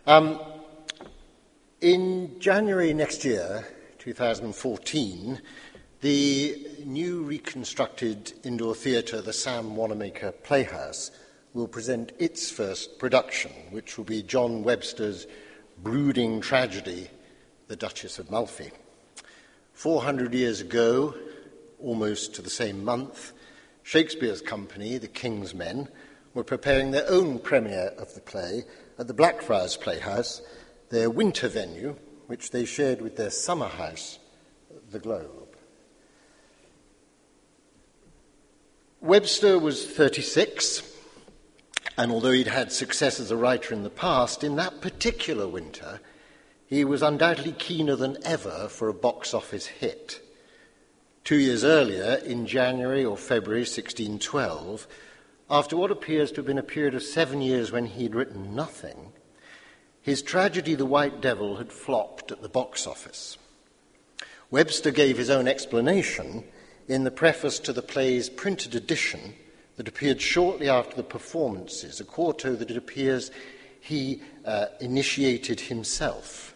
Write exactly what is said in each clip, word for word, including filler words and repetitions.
Um, in January next year, two thousand fourteen, the new reconstructed indoor theatre, the Sam Wanamaker Playhouse, will present its first production, which will be John Webster's brooding tragedy, The Duchess of Malfi. Four hundred years ago, almost to the same month, Shakespeare's company, the King's Men, were preparing their own premiere of the play at the Blackfriars Playhouse, their winter venue, which they shared with their summer house, the Globe. Webster was thirty-six, and although he'd had success as a writer in the past, in that particular winter, he was undoubtedly keener than ever for a box office hit. Two years earlier, in January or February sixteen twelve, after what appears to have been a period of seven years when he'd written nothing, his tragedy, The White Devil, had flopped at the box office. Webster gave his own explanation in the preface to the play's printed edition that appeared shortly after the performances, a quarto that it appears he uh, initiated himself.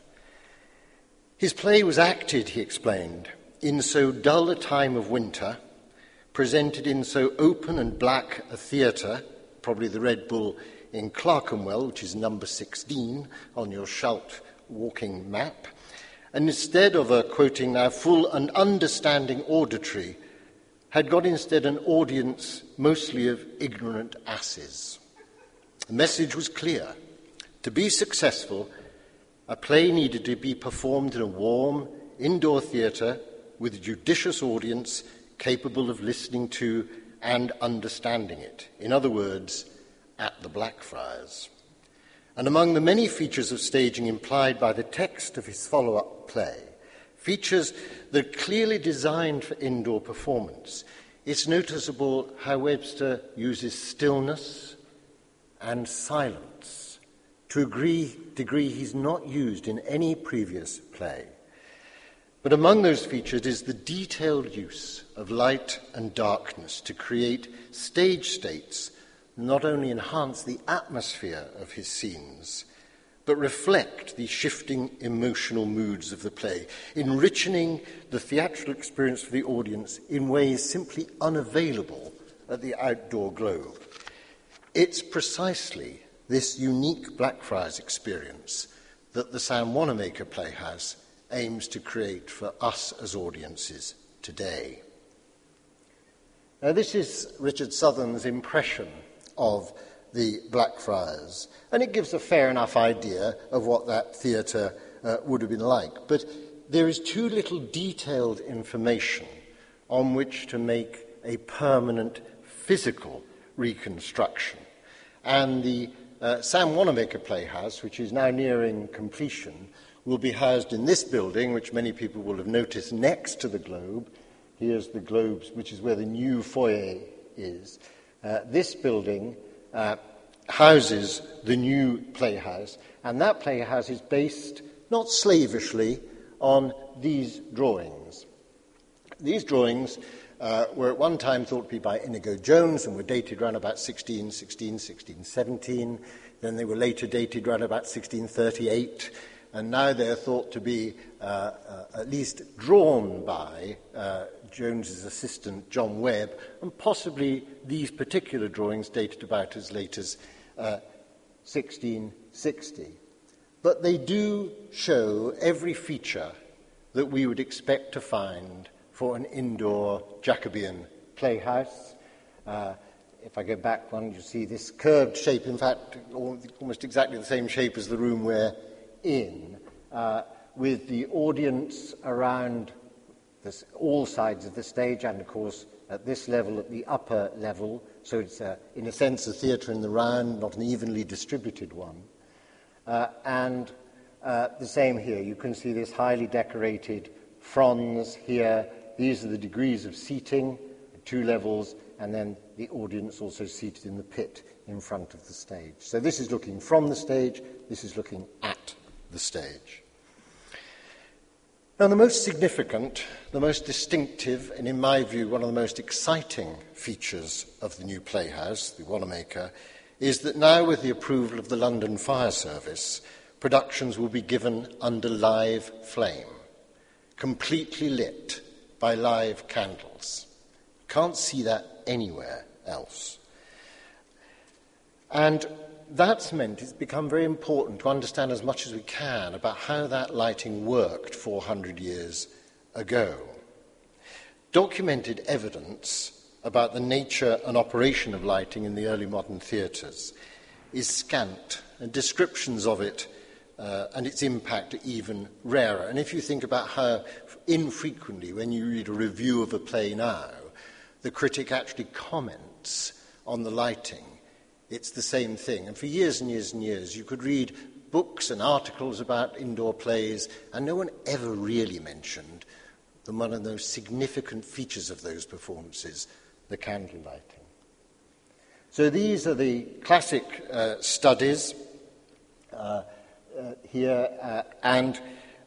His play was acted, he explained, in so dull a time of winter, presented in so open and black a theatre, probably the Red Bull in Clerkenwell, which is number sixteen on your Schalt walking map, and instead of a, quoting now, full and understanding auditory, had got instead an audience mostly of ignorant asses. The message was clear. To be successful, a play needed to be performed in a warm, indoor theatre with a judicious audience capable of listening to and understanding it. In other words, at the Blackfriars. And among the many features of staging implied by the text of his follow-up play, features that are clearly designed for indoor performance, it's noticeable how Webster uses stillness and silence to a degree, degree he's not used in any previous play. But among those features is the detailed use of light and darkness to create stage states not only enhance the atmosphere of his scenes, but reflect the shifting emotional moods of the play, enriching the theatrical experience for the audience in ways simply unavailable at the outdoor Globe. It's precisely this unique Blackfriars experience that the Sam Wanamaker Playhouse aims to create for us as audiences today. Now, this is Richard Southern's impression of the Blackfriars, and it gives a fair enough idea of what that theatre uh, would have been like. But there is too little detailed information on which to make a permanent physical reconstruction. And the uh, Sam Wanamaker Playhouse, which is now nearing completion, will be housed in this building, which many people will have noticed next to the Globe. Here's the Globe, which is where the new foyer is. Uh, this building uh, houses the new playhouse, and that playhouse is based, not slavishly, on these drawings. These drawings uh, were at one time thought to be by Inigo Jones and were dated around about sixteen sixteen, sixteen seventeen. Then they were later dated around about sixteen thirty-eight. And now they're thought to be uh, uh, at least drawn by uh, Jones's assistant, John Webb, and possibly these particular drawings dated about as late as uh, sixteen sixty. But they do show every feature that we would expect to find for an indoor Jacobean playhouse. Uh, if I go back one, you see this curved shape, in fact, almost exactly the same shape as the room we're in, uh, with the audience around this, all sides of the stage, and of course at this level, at the upper level, so it's uh, in a sense a theatre in the round, not an evenly distributed one. Uh, and uh, the same here, you can see this highly decorated fronds here. These are the degrees of seating, two levels, and then the audience also seated in the pit in front of the stage. So this is looking from the stage, this is looking at the stage. Now, the most significant, the most distinctive, and in my view, one of the most exciting features of the new playhouse, the Wanamaker, is that now with the approval of the London Fire Service, productions will be given under live flame, completely lit by live candles. Can't see that anywhere else. And that's meant it's become very important to understand as much as we can about how that lighting worked four hundred years ago. Documented evidence about the nature and operation of lighting in the early modern theatres is scant, and descriptions of it uh, and its impact are even rarer. And if you think about how infrequently, when you read a review of a play now, the critic actually comments on the lighting, it's the same thing. And for years and years and years, you could read books and articles about indoor plays, and no one ever really mentioned the one of those significant features of those performances, the candle lighting. So these are the classic uh, studies uh, uh, here, uh, and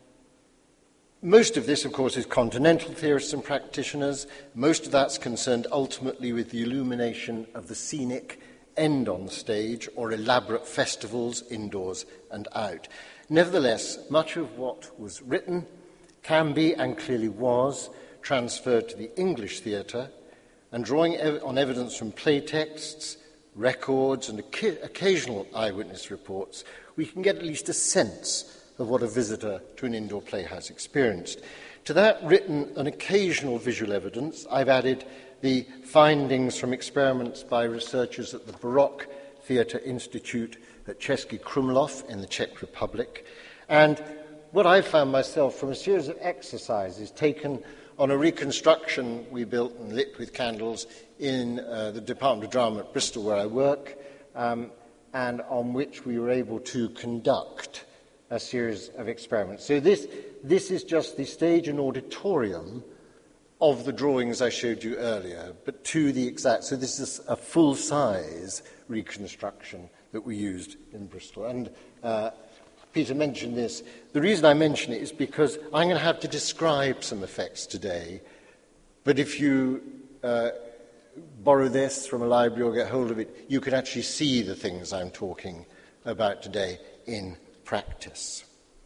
most of this, of course, is continental theorists and practitioners. Most of that's concerned ultimately with the illumination of the scenic end on stage or elaborate festivals indoors and out. Nevertheless, much of what was written can be, and clearly was, transferred to the English theatre, and drawing ev- on evidence from play texts, records, and oca- occasional eyewitness reports, we can get at least a sense of what a visitor to an indoor play has experienced. To that written and occasional visual evidence, I've added the findings from experiments by researchers at the Baroque Theatre Institute at Český Krumlov in the Czech Republic, and what I found myself from a series of exercises taken on a reconstruction we built and lit with candles in uh, the Department of Drama at Bristol, where I work, um, and on which we were able to conduct a series of experiments. So this, this is just the stage and auditorium of the drawings I showed you earlier, but to the exact, so this is a full-size reconstruction that we used in Bristol. And uh, Peter mentioned this. The reason I mention it is because I'm going to have to describe some effects today, but if you uh, borrow this from a library or get hold of it, you can actually see the things I'm talking about today in practice.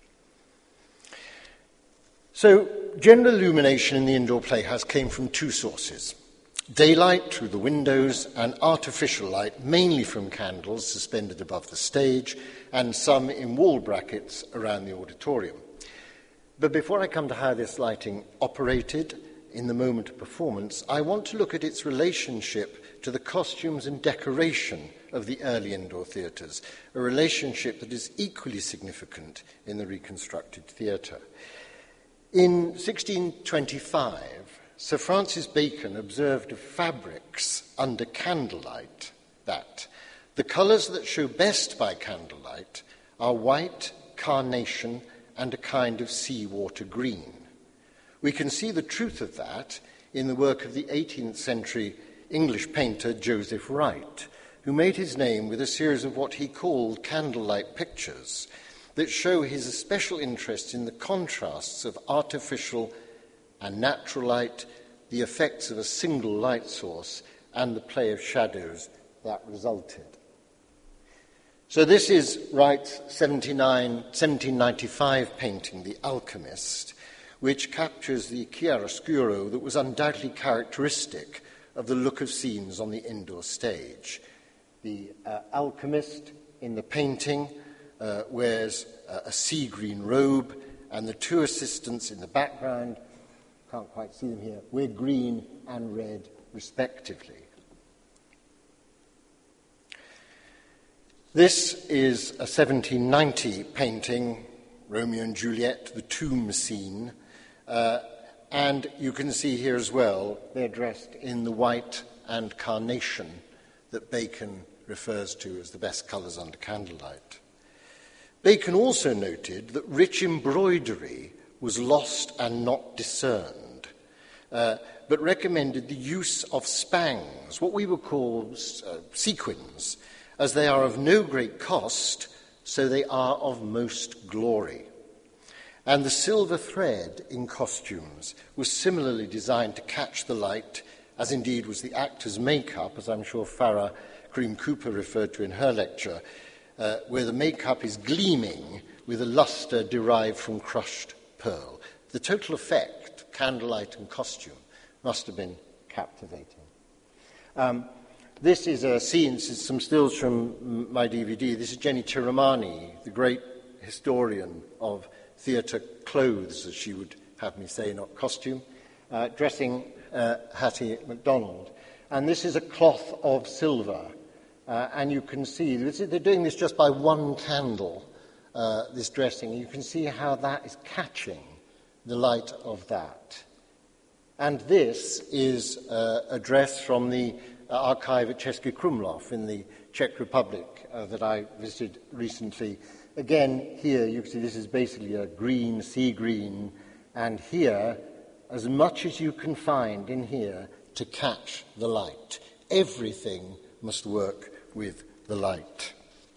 So, general illumination in the indoor playhouse came from two sources: daylight through the windows and artificial light, mainly from candles suspended above the stage, and some in wall brackets around the auditorium. But before I come to how this lighting operated in the moment of performance, I want to look at its relationship to the costumes and decoration of the early indoor theatres, a relationship that is equally significant in the reconstructed theatre. In sixteen twenty-five, Sir Francis Bacon observed of fabrics under candlelight that the colours that show best by candlelight are white, carnation, and a kind of seawater green. We can see the truth of that in the work of the eighteenth century English painter Joseph Wright, who made his name with a series of what he called candlelight pictures that show his special interest in the contrasts of artificial and natural light, the effects of a single light source, and the play of shadows that resulted. So this is Wright's seventeen ninety-five painting, The Alchemist, which captures the chiaroscuro that was undoubtedly characteristic of the look of scenes on the indoor stage. The uh, alchemist in the painting uh, wears uh, a sea green robe, and the two assistants in the background, can't quite see them here, wear green and red respectively. This is a seventeen ninety painting, Romeo and Juliet, the tomb scene, uh, and you can see here as well, they're dressed in the white and carnation that Bacon refers to as the best colours under candlelight. Bacon also noted that rich embroidery was lost and not discerned, uh, but recommended the use of spangs, what we would call uh, sequins, as they are of no great cost, so they are of most glory. And the silver thread in costumes was similarly designed to catch the light, as indeed was the actor's makeup, as I'm sure Farah Cream Cooper referred to in her lecture, uh, where the makeup is gleaming with a lustre derived from crushed pearl. The total effect, candlelight and costume, must have been captivating. Um, this is a scene, this is some stills from my D V D. This is Jenny Tiramani, the great historian of theatre clothes, as she would have me say, not costume, uh, dressing uh, Hattie MacDonald. And this is a cloth of silver. Uh, and you can see, they're doing this just by one candle, uh, this dressing. You can see how that is catching the light of that. And this is uh, a dress from the uh, archive at Český Krumlov in the Czech Republic uh, that I visited recently. Again, here you can see this is basically a green, sea green, and here, as much as you can find in here to catch the light. Everything must work with the light.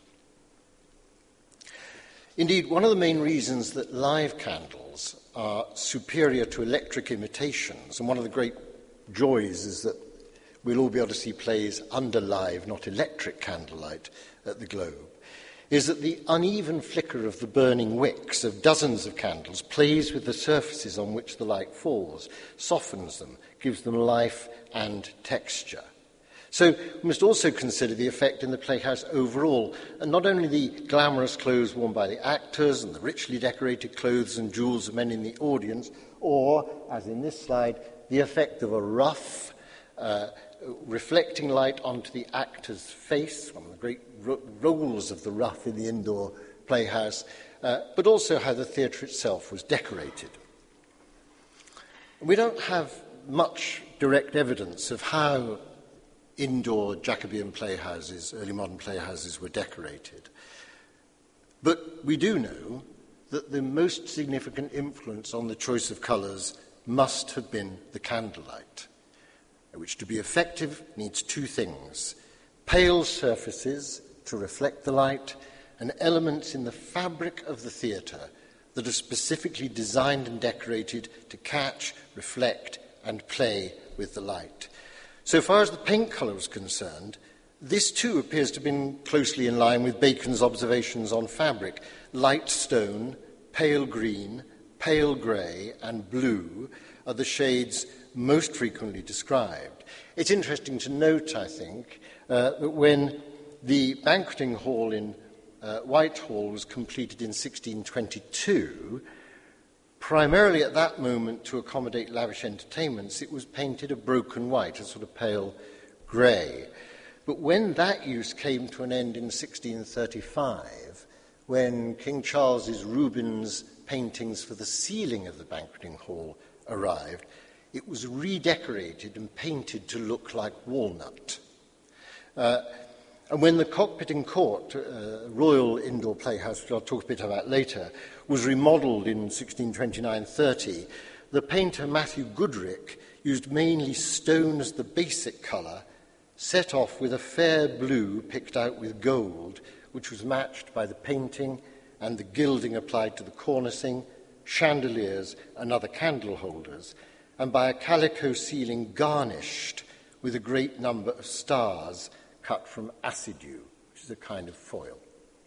Indeed, one of the main reasons that live candles are superior to electric imitations, and one of the great joys is that we'll all be able to see plays under live, not electric candlelight at the Globe, is that the uneven flicker of the burning wicks of dozens of candles plays with the surfaces on which the light falls, softens them, gives them life and texture. So we must also consider the effect in the playhouse overall, and not only the glamorous clothes worn by the actors and the richly decorated clothes and jewels of men in the audience, or, as in this slide, the effect of a rough, uh, reflecting light onto the actor's face, one of the great ro- roles of the rough in the indoor playhouse, uh, but also how the theatre itself was decorated. We don't have much direct evidence of how indoor Jacobean playhouses, early modern playhouses, were decorated. But we do know that the most significant influence on the choice of colours must have been the candlelight, which, to be effective, needs two things: pale surfaces to reflect the light, and elements in the fabric of the theatre that are specifically designed and decorated to catch, reflect, and play with the light. So far as the paint colour was concerned, this too appears to have been closely in line with Bacon's observations on fabric. Light stone, pale green, pale grey, and blue are the shades most frequently described. It's interesting to note, I think, uh, that when the banqueting hall in uh, Whitehall was completed in sixteen twenty-two, primarily at that moment to accommodate lavish entertainments, it was painted a broken white, a sort of pale grey. But when that use came to an end in sixteen thirty-five, when King Charles's Rubens paintings for the ceiling of the banqueting hall arrived, it was redecorated and painted to look like walnut. Uh, and when the Cockpit and Court, uh, Royal Indoor Playhouse, which I'll talk a bit about later, was remodelled in sixteen twenty-nine thirty, the painter Matthew Goodrick used mainly stone as the basic colour, set off with a fair blue picked out with gold, which was matched by the painting and the gilding applied to the cornicing, chandeliers and other candle holders, and by a calico ceiling garnished with a great number of stars cut from acidue, which is a kind of foil.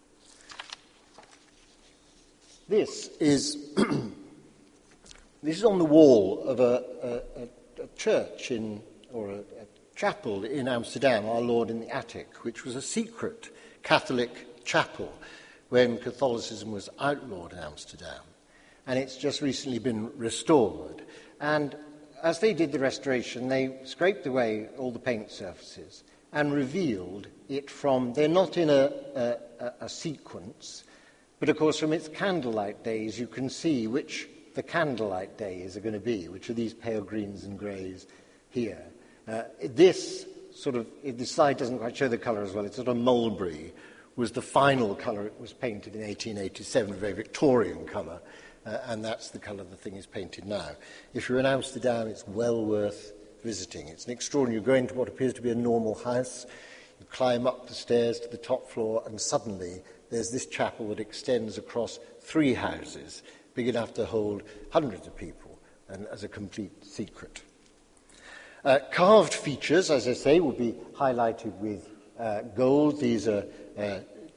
This is this is on the wall of a, a, a church in, or a, a chapel in Amsterdam, Our Lord in the Attic, which was a secret Catholic chapel when Catholicism was outlawed in Amsterdam. And it's just recently been restored. And as they did the restoration, they scraped away all the paint surfaces and revealed it from, they're not in a, a, a sequence, but of course from its candlelight days you can see which the candlelight days are going to be, which are these pale greens and greys here. Uh, this sort of, this slide doesn't quite show the colour as well, it's sort of mulberry, was the final colour. It was painted in eighteen eighty-seven, a very Victorian colour, uh, and that's the colour the thing is painted now. If you're in Amsterdam, it's well worth visiting. It's an extraordinary, you go into what appears to be a normal house, you climb up the stairs to the top floor, and suddenly there's this chapel that extends across three houses, big enough to hold hundreds of people, and as a complete secret. Uh, carved features, as I say, will be highlighted with uh, gold. These are uh,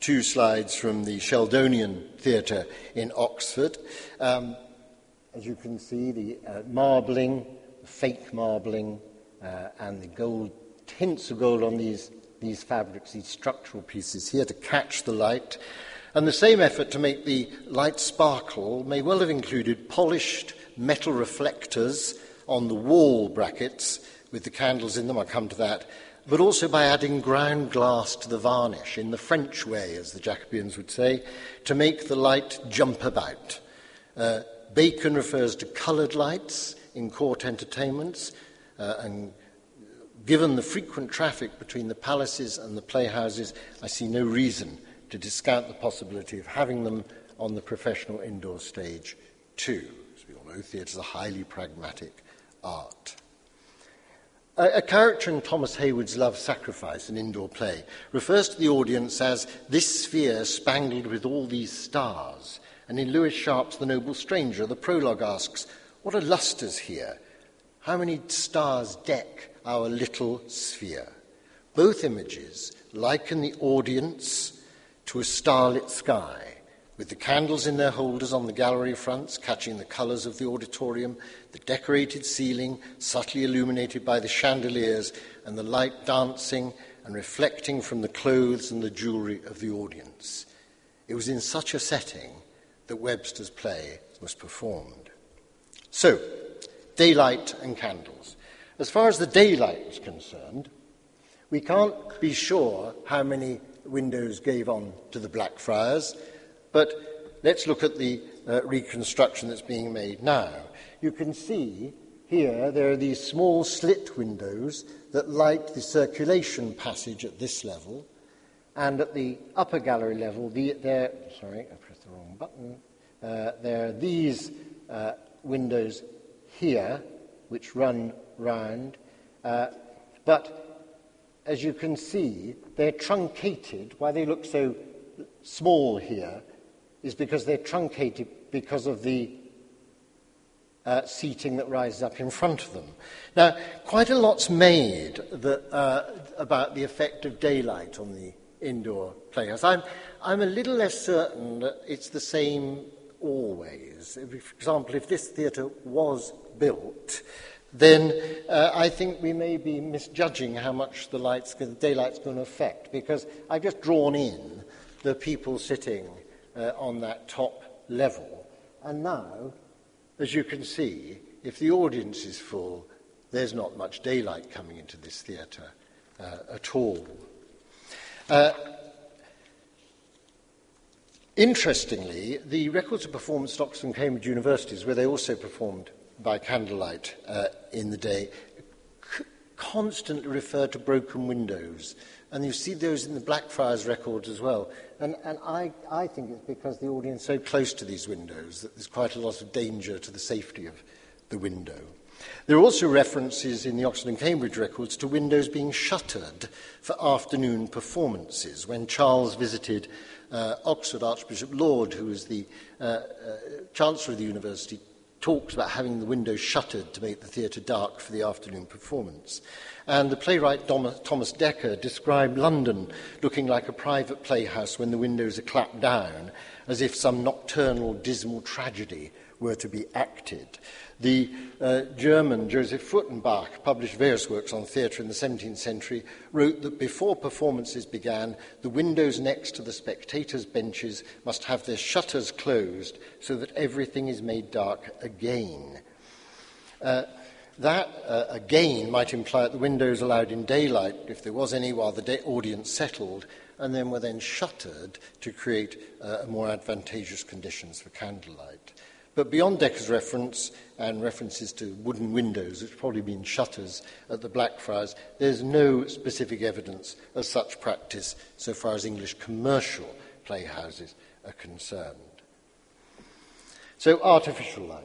two slides from the Sheldonian Theatre in Oxford. Um, as you can see, the uh, marbling, the fake marbling, uh, and the gold, tints of gold on these, these fabrics, these structural pieces here to catch the light. And the same effort to make the light sparkle may well have included polished metal reflectors on the wall brackets with the candles in them, I'll come to that, but also by adding ground glass to the varnish, in the French way, as the Jacobeans would say, to make the light jump about. Uh, Bacon refers to coloured lights in court entertainments, uh, and given the frequent traffic between the palaces and the playhouses, I see no reason to discount the possibility of having them on the professional indoor stage too. As we all know, theatre is a highly pragmatic art. A, a character in Thomas Heywood's Love Sacrifice, an indoor play, refers to the audience as this sphere spangled with all these stars. And in Lewis Sharp's The Noble Stranger, the prologue asks, what are lustres here? How many stars deck our little sphere? Both images liken the audience to a starlit sky, with the candles in their holders on the gallery fronts catching the colours of the auditorium, the decorated ceiling subtly illuminated by the chandeliers, and the light dancing and reflecting from the clothes and the jewellery of the audience. It was in such a setting that Webster's play was performed. So, daylight and candles. As far as the daylight is concerned, we can't be sure how many windows gave on to the Blackfriars, but let's look at the uh, reconstruction that's being made now. You can see here there are these small slit windows that light the circulation passage at this level, and at the upper gallery level, the, there, sorry, I pressed the wrong button, uh, there are these uh, windows here, which run round, uh, but as you can see, they're truncated. Why they look so small here is because they're truncated because of the uh, seating that rises up in front of them. Now, quite a lot's made that, uh, about the effect of daylight on the indoor playhouse. I'm, I'm a little less certain that it's the same always. For example, if this theatre was built, then uh, I think we may be misjudging how much the, lights, the daylight's going to affect, because I've just drawn in the people sitting uh, on that top level. And now, as you can see, if the audience is full, there's not much daylight coming into this theatre uh, at all. Uh, interestingly, the records of performance at Oxford and Cambridge universities, where they also performed by candlelight uh, in the day, c- constantly refer to broken windows. And you see those in the Blackfriars records as well. And, and I, I think it's because the audience is so close to these windows that there's quite a lot of danger to the safety of the window. There are also references in the Oxford and Cambridge records to windows being shuttered for afternoon performances. When Charles visited uh, Oxford, Archbishop Laud, who was the uh, uh, Chancellor of the university, talks about having the windows shuttered to make the theatre dark for the afternoon performance. And the playwright Thomas Dekker described London looking like a private playhouse when the windows are clapped down, as if some nocturnal, dismal tragedy were to be acted. The uh, German Joseph Furtenbach published various works on theatre in the seventeenth century, wrote that before performances began, the windows next to the spectators' benches must have their shutters closed so that everything is made dark again. Uh, that, uh, again, might imply that the windows allowed in daylight, if there was any, while the day- audience settled, and then were then shuttered to create uh, more advantageous conditions for candlelight. But beyond Dekker's reference and references to wooden windows, which probably been shutters at the Blackfriars, there's no specific evidence of such practice so far as English commercial playhouses are concerned. So, artificial light.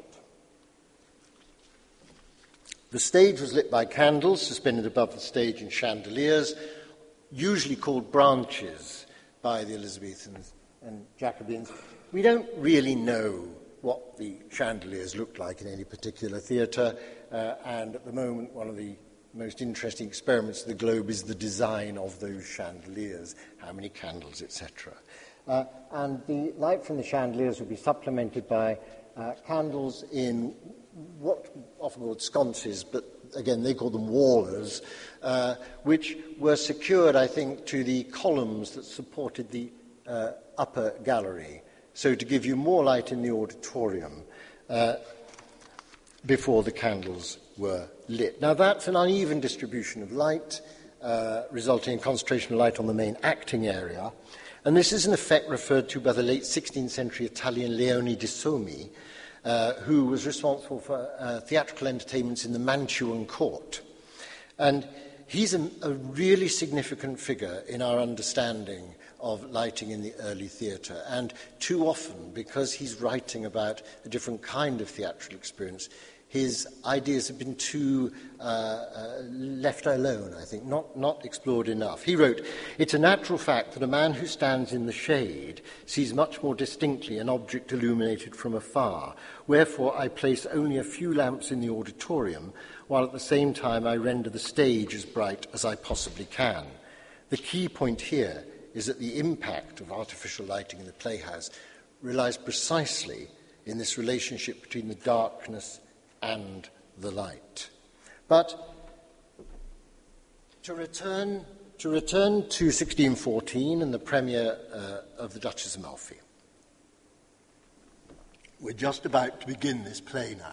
The stage was lit by candles suspended above the stage in chandeliers, usually called branches by the Elizabethans and Jacobeans. We don't really know what the chandeliers looked like in any particular theatre, uh, and at the moment one of the most interesting experiments of the globe is the design of those chandeliers, how many candles, et cetera. Uh, and the light from the chandeliers would be supplemented by uh, candles in what often called sconces, but again they call them wallers, uh, which were secured, I think, to the columns that supported the uh, upper gallery, so to give you more light in the auditorium uh, before the candles were lit. Now that's an uneven distribution of light, uh, resulting in concentration of light on the main acting area, and this is an effect referred to by the late sixteenth century Italian Leone di Somi, uh, who was responsible for uh, theatrical entertainments in the Mantuan court. And he's a, a really significant figure in our understanding of lighting in the early theatre, and too often, because he's writing about a different kind of theatrical experience, his ideas have been too uh, uh, left alone, I think, not, not explored enough. He wrote, "It's a natural fact that a man who stands in the shade sees much more distinctly an object illuminated from afar. Wherefore I place only a few lamps in the auditorium, while at the same time I render the stage as bright as I possibly can. The key point here is that the impact of artificial lighting in the playhouse relies precisely in this relationship between the darkness and the light." But to return to, return to sixteen fourteen and the premiere uh, of The Duchess of Malfi. We're just about to begin this play now.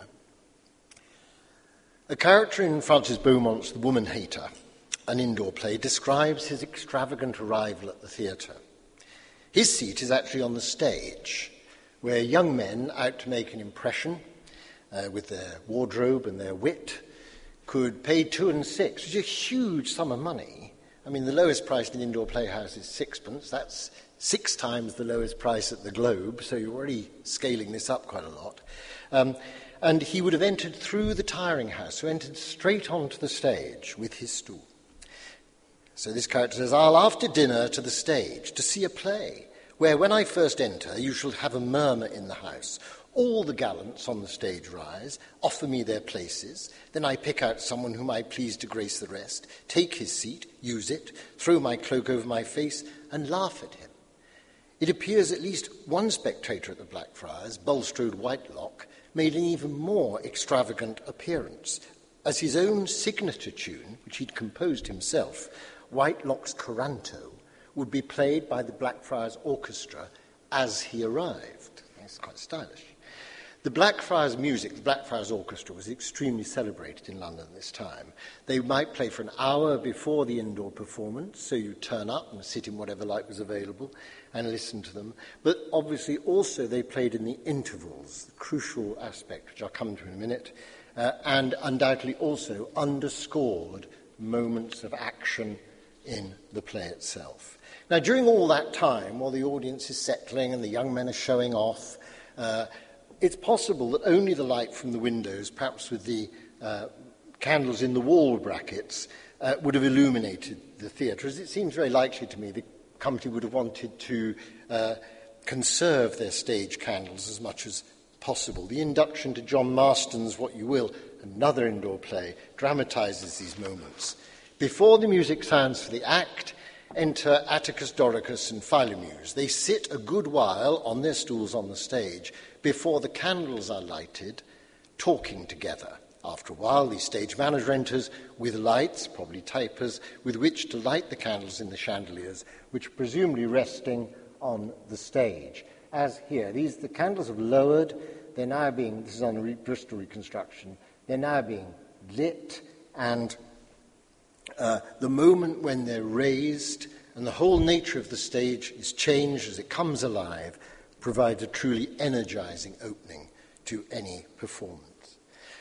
A character in Francis Beaumont's The Woman Hater, an indoor play, describes his extravagant arrival at the theatre. His seat is actually on the stage, where young men out to make an impression uh, with their wardrobe and their wit could pay two and six, which is a huge sum of money. I mean, the lowest price in an indoor playhouse is sixpence. That's six times the lowest price at the Globe, so you're already scaling this up quite a lot. Um, and he would have entered through the tiring house, so entered straight onto the stage with his stool. So this character says, "I'll after dinner to the stage to see a play, where when I first enter you shall have a murmur in the house. All the gallants on the stage rise, offer me their places, then I pick out someone whom I please to grace the rest, take his seat, use it, throw my cloak over my face, and laugh at him. It appears at least one spectator at the Blackfriars, Bulstrode Whitelock, made an even more extravagant appearance, as his own signature tune, which he'd composed himself, Whitelock's Coranto, would be played by the Blackfriars Orchestra as he arrived." It's quite stylish. The Blackfriars music, the Blackfriars Orchestra, was extremely celebrated in London at this time. They might play for an hour before the indoor performance, so you turn up and sit in whatever light was available and listen to them. But obviously also they played in the intervals, the crucial aspect, which I'll come to in a minute, uh, and undoubtedly also underscored moments of action in the play itself. Now, during all that time, while the audience is settling and the young men are showing off, uh, it's possible that only the light from the windows, perhaps with the uh, candles in the wall brackets, uh, would have illuminated the theatre, as it seems very likely to me the company would have wanted to uh, conserve their stage candles as much as possible. The induction to John Marston's What You Will, another indoor play, dramatises these moments. Before the music sounds for the act, enter Atticus, Doricus and Philomeus. They sit a good while on their stools on the stage before the candles are lighted, talking together. After a while, the stage manager enters with lights, probably tapers, with which to light the candles in the chandeliers, which are presumably resting on the stage. As here, these the candles have lowered. They're now being, this is on the Bristol reconstruction, they're now being lit, and Uh, the moment when they're raised and the whole nature of the stage is changed as it comes alive provides a truly energizing opening to any performance.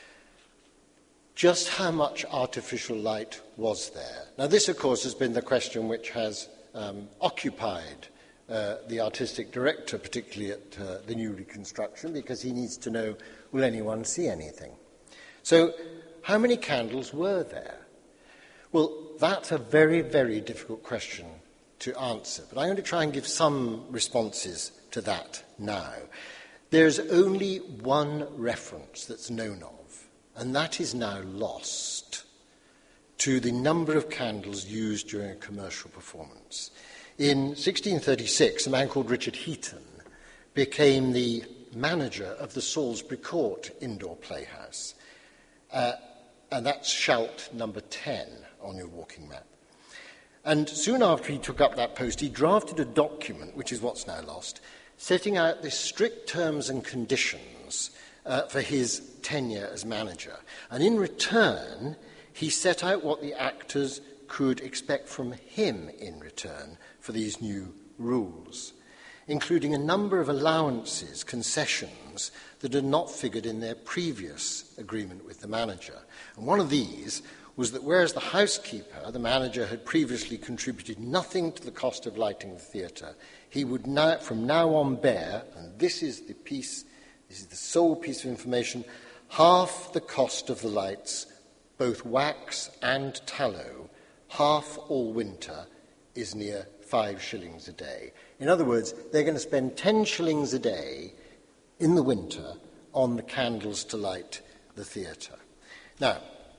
Just how much artificial light was there? Now, this, of course, has been the question which has um, occupied uh, the artistic director, particularly at uh, the new reconstruction, because he needs to know, will anyone see anything? So, how many candles were there? Well, that's a very, very difficult question to answer, but I'm going to try and give some responses to that now. There's only one reference that's known of, and that is now lost, to the number of candles used during a commercial performance. In sixteen thirty-six, a man called Richard Heaton became the manager of the Salisbury Court indoor playhouse. Uh, and that's Schalt number ten on your walking map. And soon after he took up that post, he drafted a document, which is what's now lost, setting out the strict terms and conditions uh, for his tenure as manager. And in return, he set out what the actors could expect from him in return for these new rules, including a number of allowances, concessions, that had not figured in their previous agreement with the manager. And one of these was that whereas the housekeeper, the manager, had previously contributed nothing to the cost of lighting the theatre, he would now, from now on bear, and this is the piece, this is the sole piece of information, half the cost of the lights, both wax and tallow, half all winter, is near five shillings a day. In other words, they're going to spend ten shillings a day in the winter on the candles to light the theatre. Now,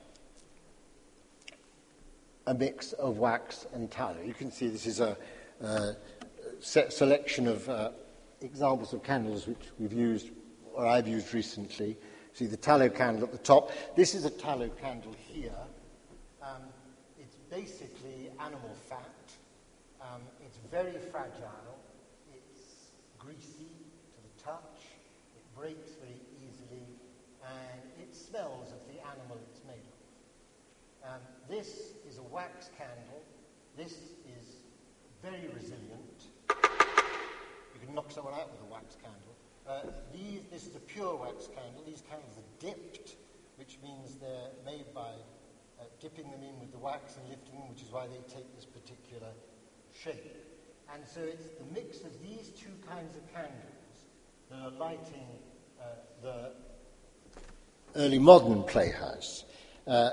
a mix of wax and tallow. You can see this is a, a se- selection of uh, examples of candles which we've used, or I've used recently. See the tallow candle at the top. This is a tallow candle here. Um, it's basically animal fat. Um, it's very fragile. It's greasy to the touch. It breaks very easily, and it smells of the animal it's made of. Um, this is a wax candle. This is very resilient. You can knock someone out with a wax candle. Uh, these, this is a pure wax candle. These candles are dipped, which means they're made by uh, dipping them in with the wax and lifting them, which is why they take this particular shape. And so it's the mix of these two kinds of candles that are lighting uh, the early modern playhouse. Uh,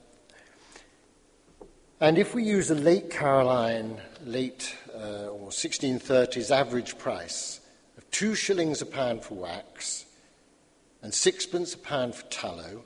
And if we use a late Caroline, late uh, or sixteen thirties average price of two shillings a pound for wax and sixpence a pound for tallow,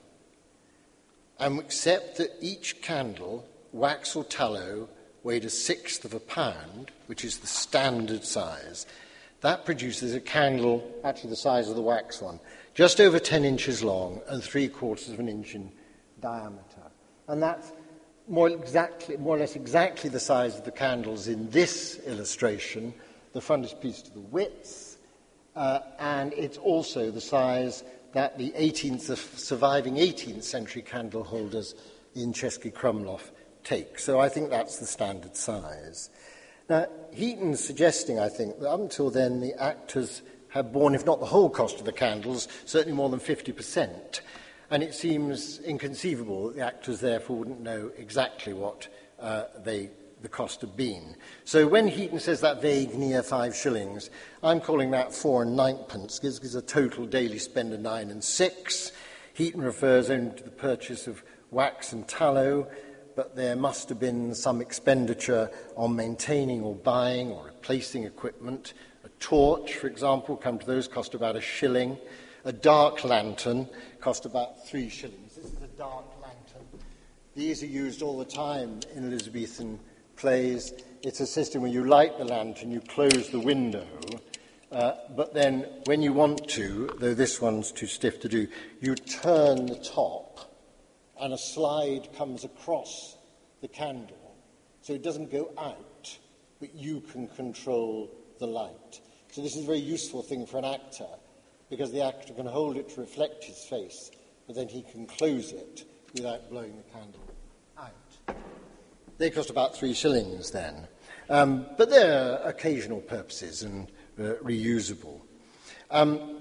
and accept that each candle, wax or tallow, weighed a sixth of a pound, which is the standard size, that produces a candle, actually the size of the wax one, just over ten inches long and three quarters of an inch in diameter. And that's more exactly, more or less exactly the size of the candles in this illustration. The frontispiece to the width, uh, and it's also the size that the eighteenth, the surviving eighteenth century candle holders in Český Krumlov take. So I think that's the standard size. Now, Heaton's suggesting, I think, that up until then the actors had borne, if not the whole cost of the candles, certainly more than fifty percent. And it seems inconceivable that the actors therefore wouldn't know exactly what uh, they, the cost had been. So when Heaton says that vague near five shillings, I'm calling that four and ninepence, gives, gives a total daily spend of nine and six. Heaton refers only to the purchase of wax and tallow, but there must have been some expenditure on maintaining or buying or replacing equipment. A torch, for example, come to those, cost about a shilling. A dark lantern cost about three shillings. This is a dark lantern. These are used all the time in Elizabethan plays. It's a system where you light the lantern, you close the window, uh, but then when you want to, though this one's too stiff to do, you turn the top and a slide comes across the candle. So it doesn't go out, but you can control the light. So this is a very useful thing for an actor, because the actor can hold it to reflect his face, but then he can close it without blowing the candle out. They cost about three shillings then. Um, but they're occasional purposes and uh, reusable. Um,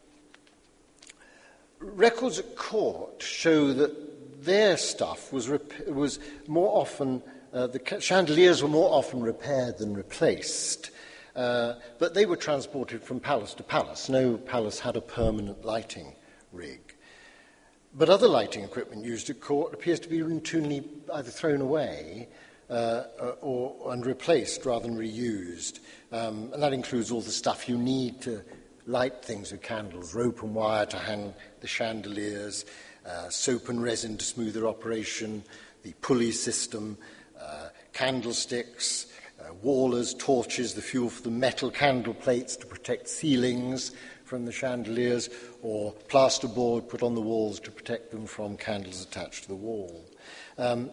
records at court show that their stuff was, rep- was more often, uh, the chandeliers were more often repaired than replaced. Uh, but they were transported from palace to palace. No palace had a permanent lighting rig. But other lighting equipment used at court appears to be routinely either thrown away uh, or and replaced rather than reused. Um, and that includes all the stuff you need to light things with candles, rope and wire to hang the chandeliers, uh, soap and resin to smooth their operation, the pulley system, uh, candlesticks, uh, wallers, torches, the fuel for the metal candle plates to protect ceilings from the chandeliers, or plasterboard put on the walls to protect them from candles attached to the wall. Um,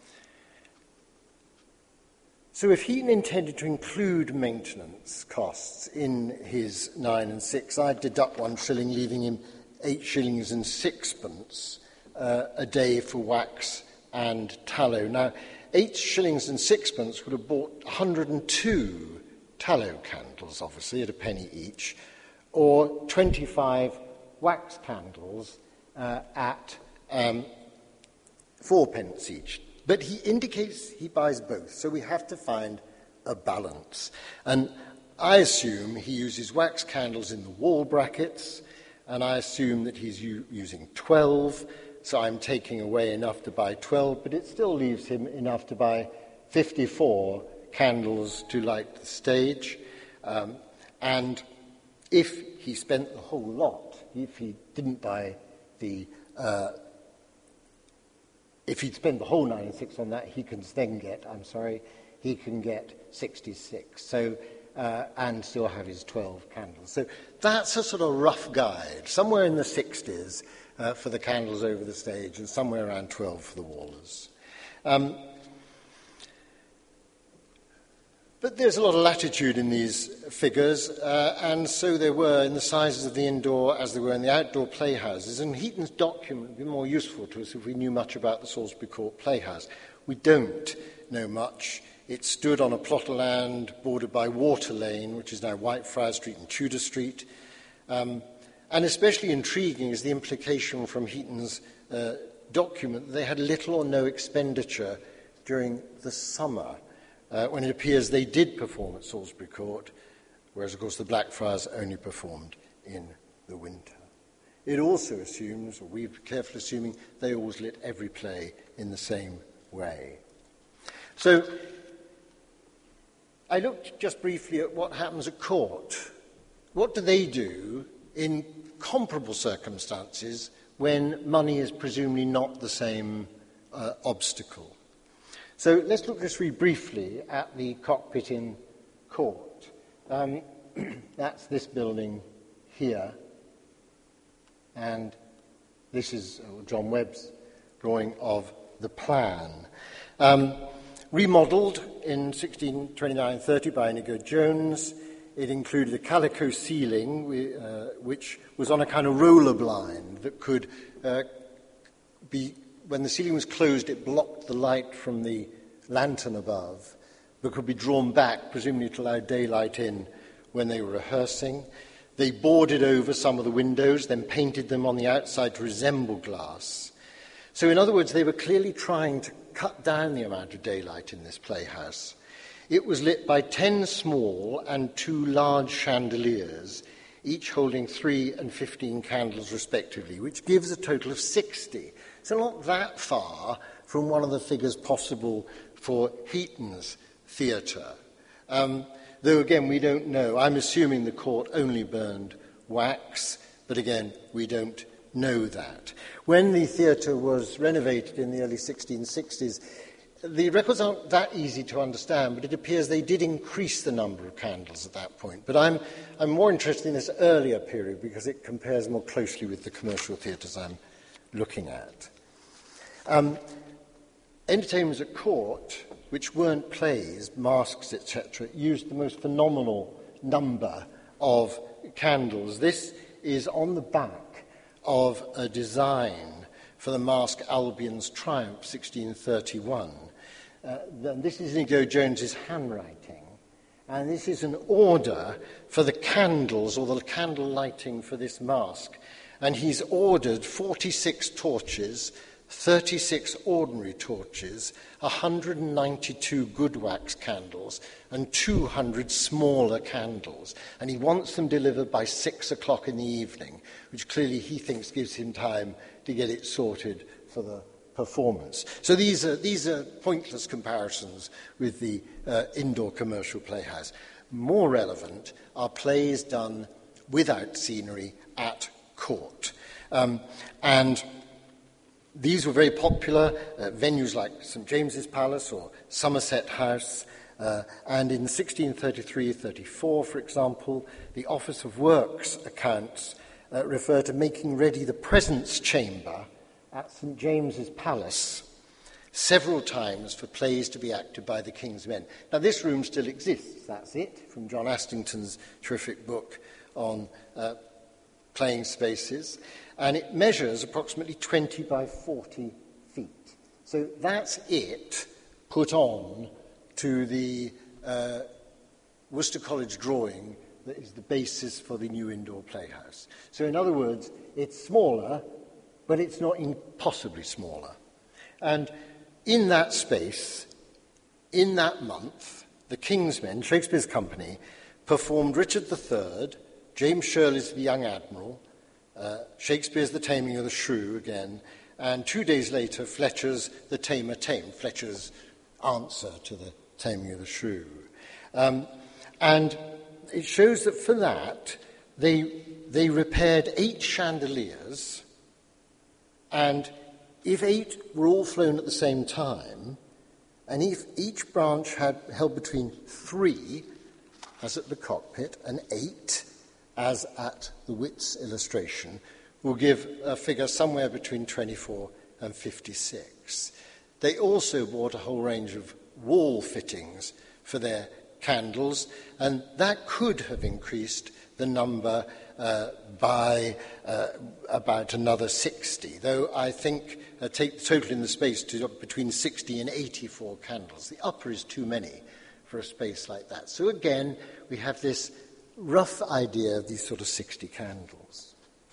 So if Heaton intended to include maintenance costs in his nine and six, I'd deduct one shilling, leaving him eight shillings and sixpence uh, a day for wax and tallow. Now, eight shillings and sixpence would have bought one hundred and two tallow candles, obviously, at a penny each, or twenty-five wax candles uh, at um, fourpence each. But he indicates he buys both, so we have to find a balance. And I assume he uses wax candles in the wall brackets, and I assume that he's u- using twelve, so I'm taking away enough to buy twelve, but it still leaves him enough to buy fifty-four candles to light the stage. Um, and if he spent the whole lot, if he didn't buy the uh, If he'd spend the whole nine and six on that, he can then get, I'm sorry, he can get sixty-six, so, uh, and still have his twelve candles. So that's a sort of rough guide, somewhere in the sixties uh, for the candles over the stage, and somewhere around twelve for the wallers. Um, But there's a lot of latitude in these figures, uh, and so there were in the sizes of the indoor as there were in the outdoor playhouses. And Heaton's document would be more useful to us if we knew much about the Salisbury Court Playhouse. We don't know much. It stood on a plot of land bordered by Water Lane, which is now Whitefriars Street and Tudor Street. Um, and especially intriguing is the implication from Heaton's uh, document that they had little or no expenditure during the summer, Uh, when it appears they did perform at Salisbury Court, whereas, of course, the Blackfriars only performed in the winter. It also assumes, or we're carefully assuming, they always lit every play in the same way. So I looked just briefly at what happens at court. What do they do in comparable circumstances when money is presumably not the same uh, obstacle? So let's look just really briefly at the cockpit in court. Um, that's this building here, and this is John Webb's drawing of the plan. Um, remodelled in sixteen twenty-nine thirty by Inigo Jones, it included a calico ceiling, uh, which was on a kind of roller blind that could uh, be, when the ceiling was closed, it blocked the light from the lantern above, but could be drawn back, presumably to allow daylight in when they were rehearsing. They boarded over some of the windows, then painted them on the outside to resemble glass. So in other words, they were clearly trying to cut down the amount of daylight in this playhouse. It was lit by ten small and two large chandeliers, each holding three and fifteen candles respectively, which gives a total of sixty. So not that far from one of the figures possible for Heaton's theatre. Um, though, again, we don't know. I'm assuming the court only burned wax, but again, we don't know that. When the theatre was renovated in the early sixteen sixties, the records aren't that easy to understand, but it appears they did increase the number of candles at that point. But I'm, I'm more interested in this earlier period because it compares more closely with the commercial theatres I'm looking at. Um, entertainments at court, which weren't plays, masks, et cetera, used the most phenomenal number of candles. This is on the back of a design for the Masque Albion's Triumph, sixteen thirty-one. Uh, and this is Inigo Jones's handwriting. And this is an order for the candles, or the candle lighting for this masque. And he's ordered forty-six torches, thirty-six ordinary torches, one hundred ninety-two good wax candles, and two hundred smaller candles. And he wants them delivered by six o'clock in the evening, which clearly he thinks gives him time to get it sorted for the performance. So these are, these are pointless comparisons with the uh, indoor commercial playhouse. More relevant are plays done without scenery at court. Um, and these were very popular at venues like Saint James's Palace or Somerset House. Uh, and in sixteen thirty-three thirty-four, for example, the Office of Works accounts uh, refer to making ready the presence chamber at Saint James's Palace several times for plays to be acted by the King's Men. Now, this room still exists. That's it, from John Astington's terrific book on uh, playing spaces. And it measures approximately twenty by forty feet. So that's it put on to the uh, Worcester College drawing that is the basis for the new indoor playhouse. So in other words, it's smaller, but it's not impossibly smaller. And in that space, in that month, the King's Men, Shakespeare's company, performed Richard the Third, James Shirley's The Young Admiral, uh, Shakespeare's The Taming of the Shrew again, and two days later, Fletcher's The Tamer Tame, Fletcher's answer to The Taming of the Shrew. Um, and it shows that for that, they, they repaired eight chandeliers, and if eight were all flown at the same time, and if each branch had held between three, as at the cockpit, and eight, as at the Wit's illustration, will give a figure somewhere between twenty-four and fifty-six. They also bought a whole range of wall fittings for their candles, and that could have increased the number uh, by uh, about another sixty, though I think uh, take the total in the space to between sixty and eighty-four candles. The upper is too many for a space like that. So again, we have this rough idea of these sort of sixty candles.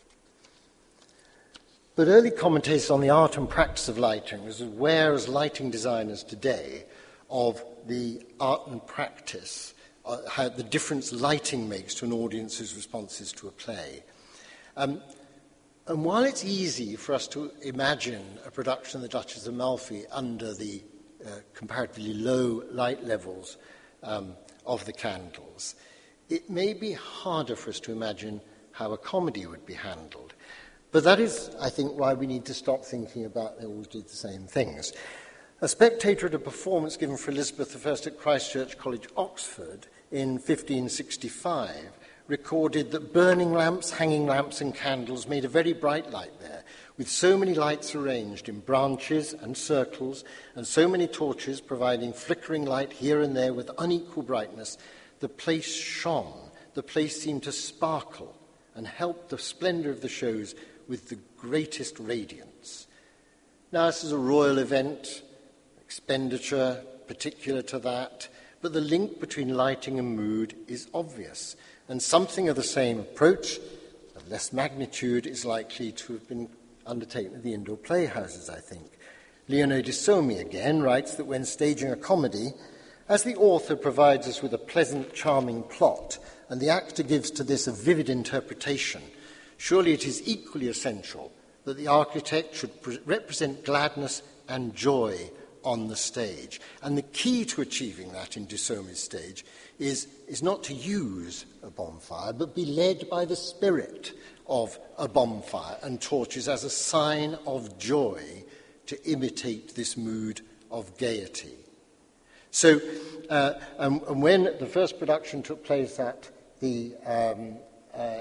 But early commentators on the art and practice of lighting was aware as lighting designers today of the art and practice, uh, how the difference lighting makes to an audience's responses to a play. Um, and while it's easy for us to imagine a production of The Duchess of Malfi under the uh, comparatively low light levels um, of the candles, it may be harder for us to imagine how a comedy would be handled. But that is, I think, why we need to stop thinking about they always did the same things. A spectator at a performance given for Elizabeth the First at Christ Church College, Oxford, in fifteen sixty-five, recorded that burning lamps, hanging lamps and candles made a very bright light there, with so many lights arranged in branches and circles, and so many torches providing flickering light here and there with unequal brightness. The place shone, the place seemed to sparkle, and helped the splendour of the shows with the greatest radiance. Now, this is a royal event, expenditure particular to that, but the link between lighting and mood is obvious, and something of the same approach, of less magnitude, is likely to have been undertaken at the indoor playhouses, I think. Leonore de Sommi, again, writes that when staging a comedy, as the author provides us with a pleasant, charming plot, and the actor gives to this a vivid interpretation, surely it is equally essential that the architect should pre- represent gladness and joy on the stage. And the key to achieving that in de Sommi's stage is, is not to use a bonfire, but be led by the spirit of a bonfire and torches as a sign of joy to imitate this mood of gaiety. So, uh, and, and when the first production took place at the um, uh,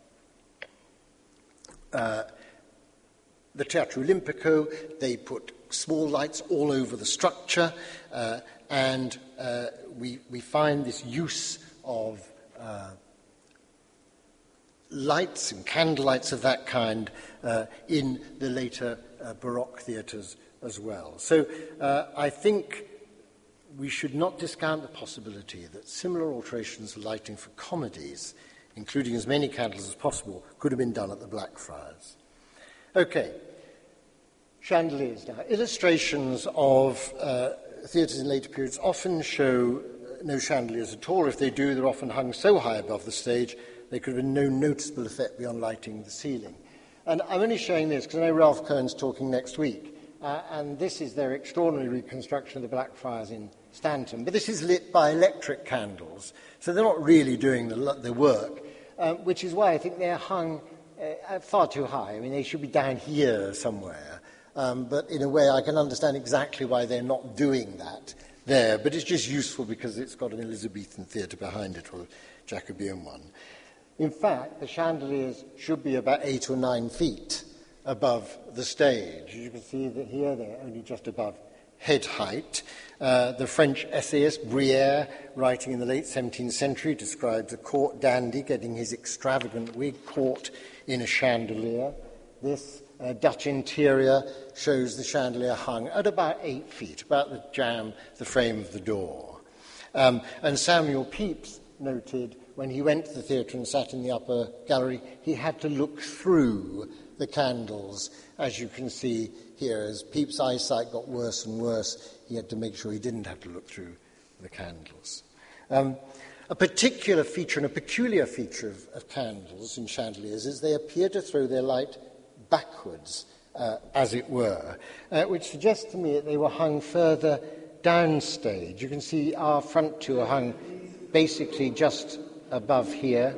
uh, the Teatro Olimpico, they put small lights all over the structure, uh, and uh, we, we find this use of uh, lights and candlelights of that kind uh, in the later uh, Baroque theatres as well. So uh, I think we should not discount the possibility that similar alterations of lighting for comedies, including as many candles as possible, could have been done at the Blackfriars. Okay. Chandeliers now. Illustrations of uh, theatres in later periods often show no chandeliers at all. If they do, they're often hung so high above the stage they could have no noticeable effect beyond lighting the ceiling. And I'm only showing this because I know Ralph Cohen's talking next week, uh, and this is their extraordinary reconstruction of the Blackfriars in Stanton. But this is lit by electric candles, so they're not really doing the, the work, uh, which is why I think they're hung uh, far too high. I mean, they should be down here somewhere. Um, but in a way, I can understand exactly why they're not doing that there. But it's just useful because it's got an Elizabethan theatre behind it, or a Jacobean one. In fact, the chandeliers should be about eight or nine feet above the stage. You can see that here they're only just above head height. Uh, the French essayist Brière, writing in the late seventeenth century, describes a court dandy getting his extravagant wig caught in a chandelier. This uh, Dutch interior shows the chandelier hung at about eight feet, about the jamb, the frame of the door. Um, and Samuel Pepys noted when he went to the theatre and sat in the upper gallery, he had to look through the candles. As you can see here, as Pepys' eyesight got worse and worse, he had to make sure he didn't have to look through the candles. Um, a particular feature and a peculiar feature of, of candles in chandeliers is they appear to throw their light backwards, uh, as it were, uh, which suggests to me that they were hung further downstage. You can see our front two are hung basically just above here.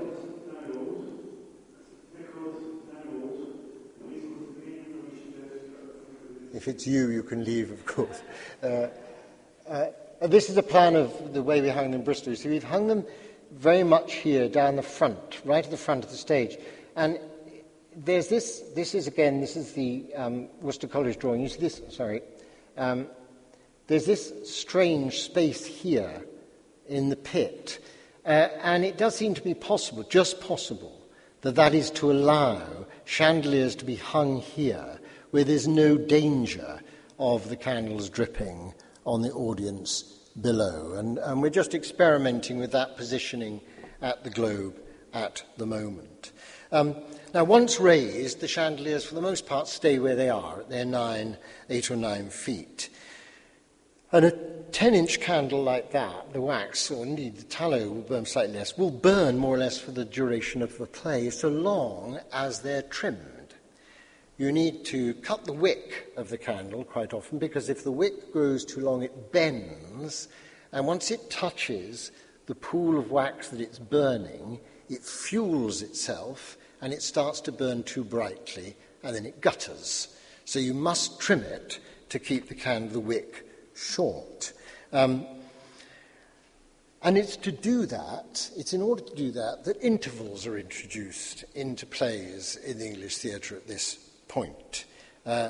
If it's you, you can leave, of course. Uh, uh, this is a plan of the way we hung them in Bristol. So we've hung them very much here, down the front, right at the front of the stage. And there's this, this is again, this is the um, Worcester College drawing. You see this, sorry. Um, there's this strange space here in the pit. Uh, and it does seem to be possible, just possible, that that is to allow chandeliers to be hung here where there's no danger of the candles dripping on the audience below. And, and we're just experimenting with that positioning at the Globe at the moment. Um, now, once raised, the chandeliers, for the most part, stay where they are, at their nine, eight or nine feet. And a ten-inch candle like that, the wax, or indeed the tallow will burn slightly less, will burn more or less for the duration of the play, so long as they're trimmed. You need to cut the wick of the candle quite often, because if the wick grows too long, it bends, and once it touches the pool of wax that it's burning, it fuels itself, and it starts to burn too brightly, and then it gutters. So you must trim it to keep the candle, the wick, short. Um, and it's to do that, it's in order to do that, that intervals are introduced into plays in the English theatre at this point. Uh,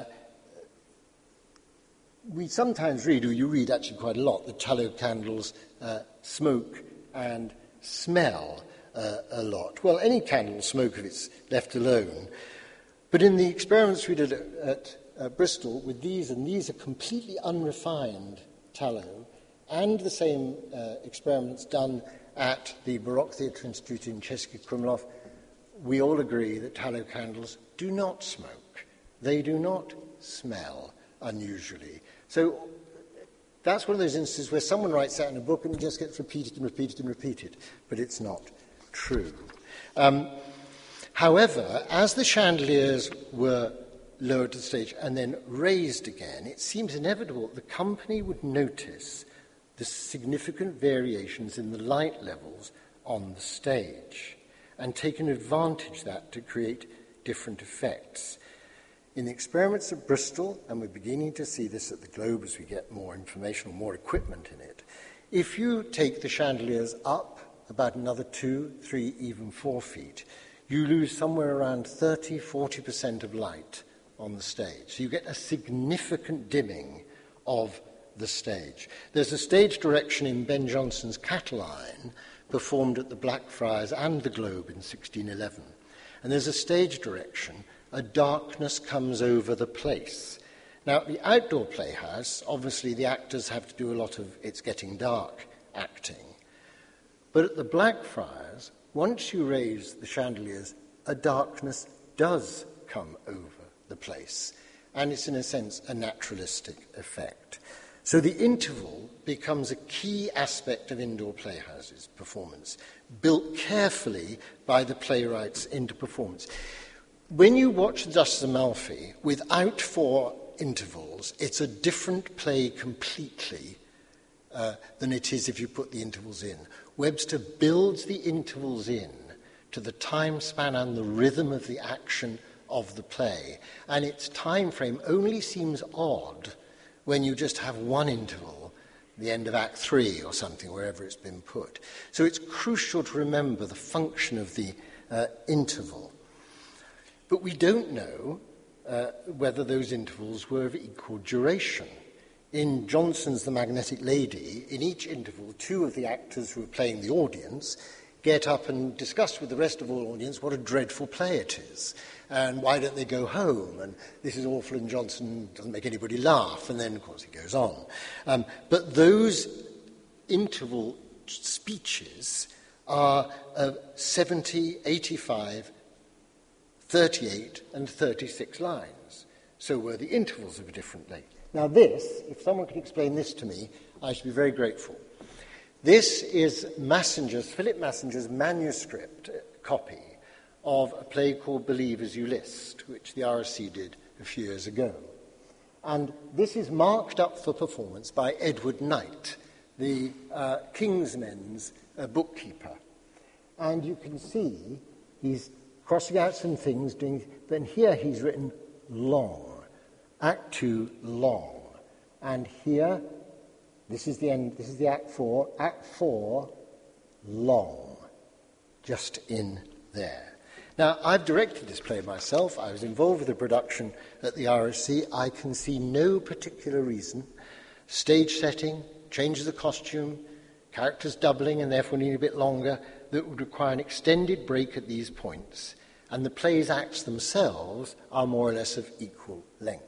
we sometimes read, or you read actually quite a lot, that tallow candles uh, smoke and smell uh, a lot. Well, any candle will smoke if it's left alone. But in the experiments we did at, at uh, Bristol with these, and these are completely unrefined tallow, and the same uh, experiments done at the Baroque Theatre Institute in Český Krumlov, we all agree that tallow candles do not smoke. They do not smell unusually. So that's one of those instances where someone writes that in a book and it just gets repeated and repeated and repeated, but it's not true. Um, however, as the chandeliers were lowered to the stage and then raised again, it seems inevitable that the company would notice the significant variations in the light levels on the stage and take an advantage of that to create different effects. In the experiments at Bristol, and we're beginning to see this at the Globe as we get more information or more equipment in it, if you take the chandeliers up about another two, three, even four feet, you lose somewhere around thirty, forty percent of light on the stage. So you get a significant dimming of the stage. There's a stage direction in Ben Jonson's Catiline, performed at the Blackfriars and the Globe in sixteen eleven. And there's a stage direction, a darkness comes over the place. Now, at the outdoor playhouse, obviously the actors have to do a lot of it's getting dark acting. But at the Blackfriars, once you raise the chandeliers, a darkness does come over the place. And it's, in a sense, a naturalistic effect. So the interval becomes a key aspect of indoor playhouses' performance, built carefully by the playwrights into performance. When you watch The Duchess of Malfi without four intervals, it's a different play completely uh, than it is if you put the intervals in. Webster builds the intervals in to the time span and the rhythm of the action of the play. And its time frame only seems odd when you just have one interval, the end of Act Three or something, wherever it's been put. So it's crucial to remember the function of the uh, interval. But we don't know uh, whether those intervals were of equal duration. In Johnson's The Magnetic Lady, in each interval, two of the actors who are playing the audience get up and discuss with the rest of the audience what a dreadful play it is, and why don't they go home, and this is awful, and Johnson doesn't make anybody laugh, and then, of course, he goes on. Um, but those interval speeches are uh, seventy, eighty-five, thirty-eight, and thirty-six lines. So were the intervals of a different length. Now this, if someone could explain this to me, I should be very grateful. This is Massinger's, Philip Massinger's manuscript copy of a play called Believe As You List, which the R S C did a few years ago. And this is marked up for performance by Edward Knight, the uh, Kingsmen's uh, bookkeeper. And you can see he's crossing out some things, doing, but here he's written long. Act two, long. And here, this is the end, this is the Act four. Act four, long. Just in there. Now, I've directed this play myself. I was involved with the production at the R S C. I can see no particular reason. Stage setting, changes of costume, characters doubling and therefore need a bit longer, that would require an extended break at these points. And the play's acts themselves are more or less of equal length.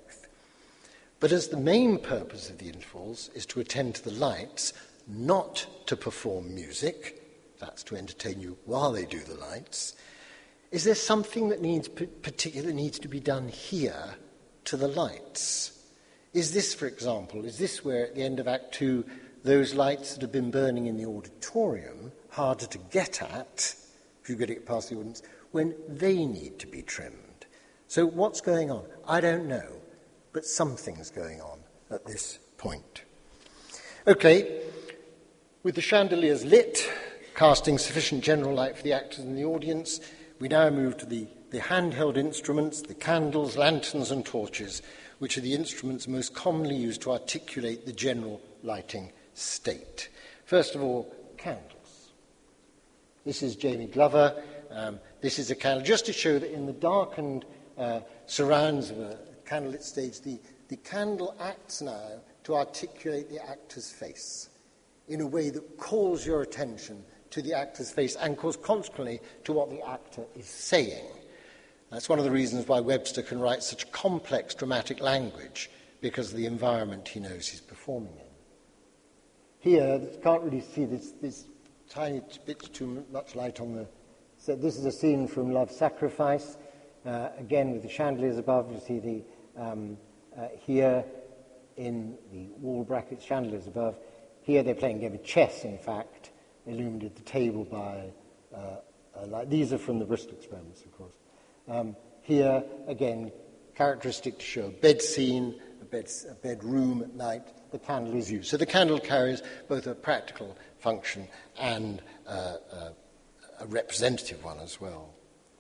But as the main purpose of the intervals is to attend to the lights, not to perform music, that's to entertain you while they do the lights, is there something that needs particular needs to be done here to the lights? Is this, for example, is this where at the end of Act Two, those lights that have been burning in the auditorium, harder to get at, if you're getting it past the audience, when they need to be trimmed? So what's going on? I don't know. But something's going on at this point. Okay, with the chandeliers lit, casting sufficient general light for the actors and the audience, we now move to the, the handheld instruments, the candles, lanterns and torches, which are the instruments most commonly used to articulate the general lighting state. First of all, candles. This is Jamie Glover. Um, this is a candle, just to show that in the darkened uh, surrounds of a candlelit stage, the, the candle acts now to articulate the actor's face in a way that calls your attention to the actor's face and calls consequently to what the actor is saying. That's one of the reasons why Webster can write such complex dramatic language, because of the environment he knows he's performing in. Here, you can't really see this, this tiny bit too much light on the... So this is a scene from Love's Sacrifice. Uh, again, with the chandeliers above, you see the Um, uh, here in the wall brackets, chandeliers above. Here they're playing a game of chess, in fact, illuminated at the table by uh, a light. These are from the Bristol experiments, of course. Um, here, again, characteristic to show a bed scene, a, bed, a bedroom at night, the candle is used. So the candle carries both a practical function and uh, uh, a representative one as well.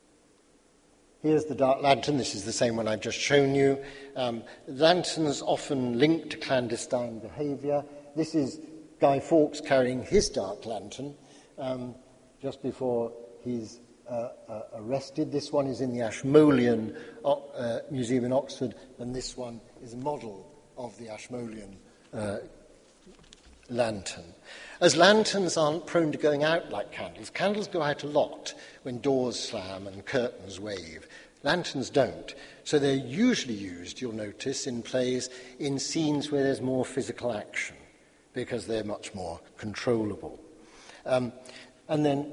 Here's the dark lantern. This is the same one I've just shown you. Um, lanterns often linked to clandestine behaviour. This is Guy Fawkes carrying his dark lantern um, just before he's uh, uh, arrested. This one is in the Ashmolean uh, Museum in Oxford, and this one is a model of the Ashmolean uh, lantern. As lanterns aren't prone to going out like candles, candles go out a lot when doors slam and curtains wave. Lanterns don't. So they're usually used, you'll notice, in plays in scenes where there's more physical action, because they're much more controllable. Um, and then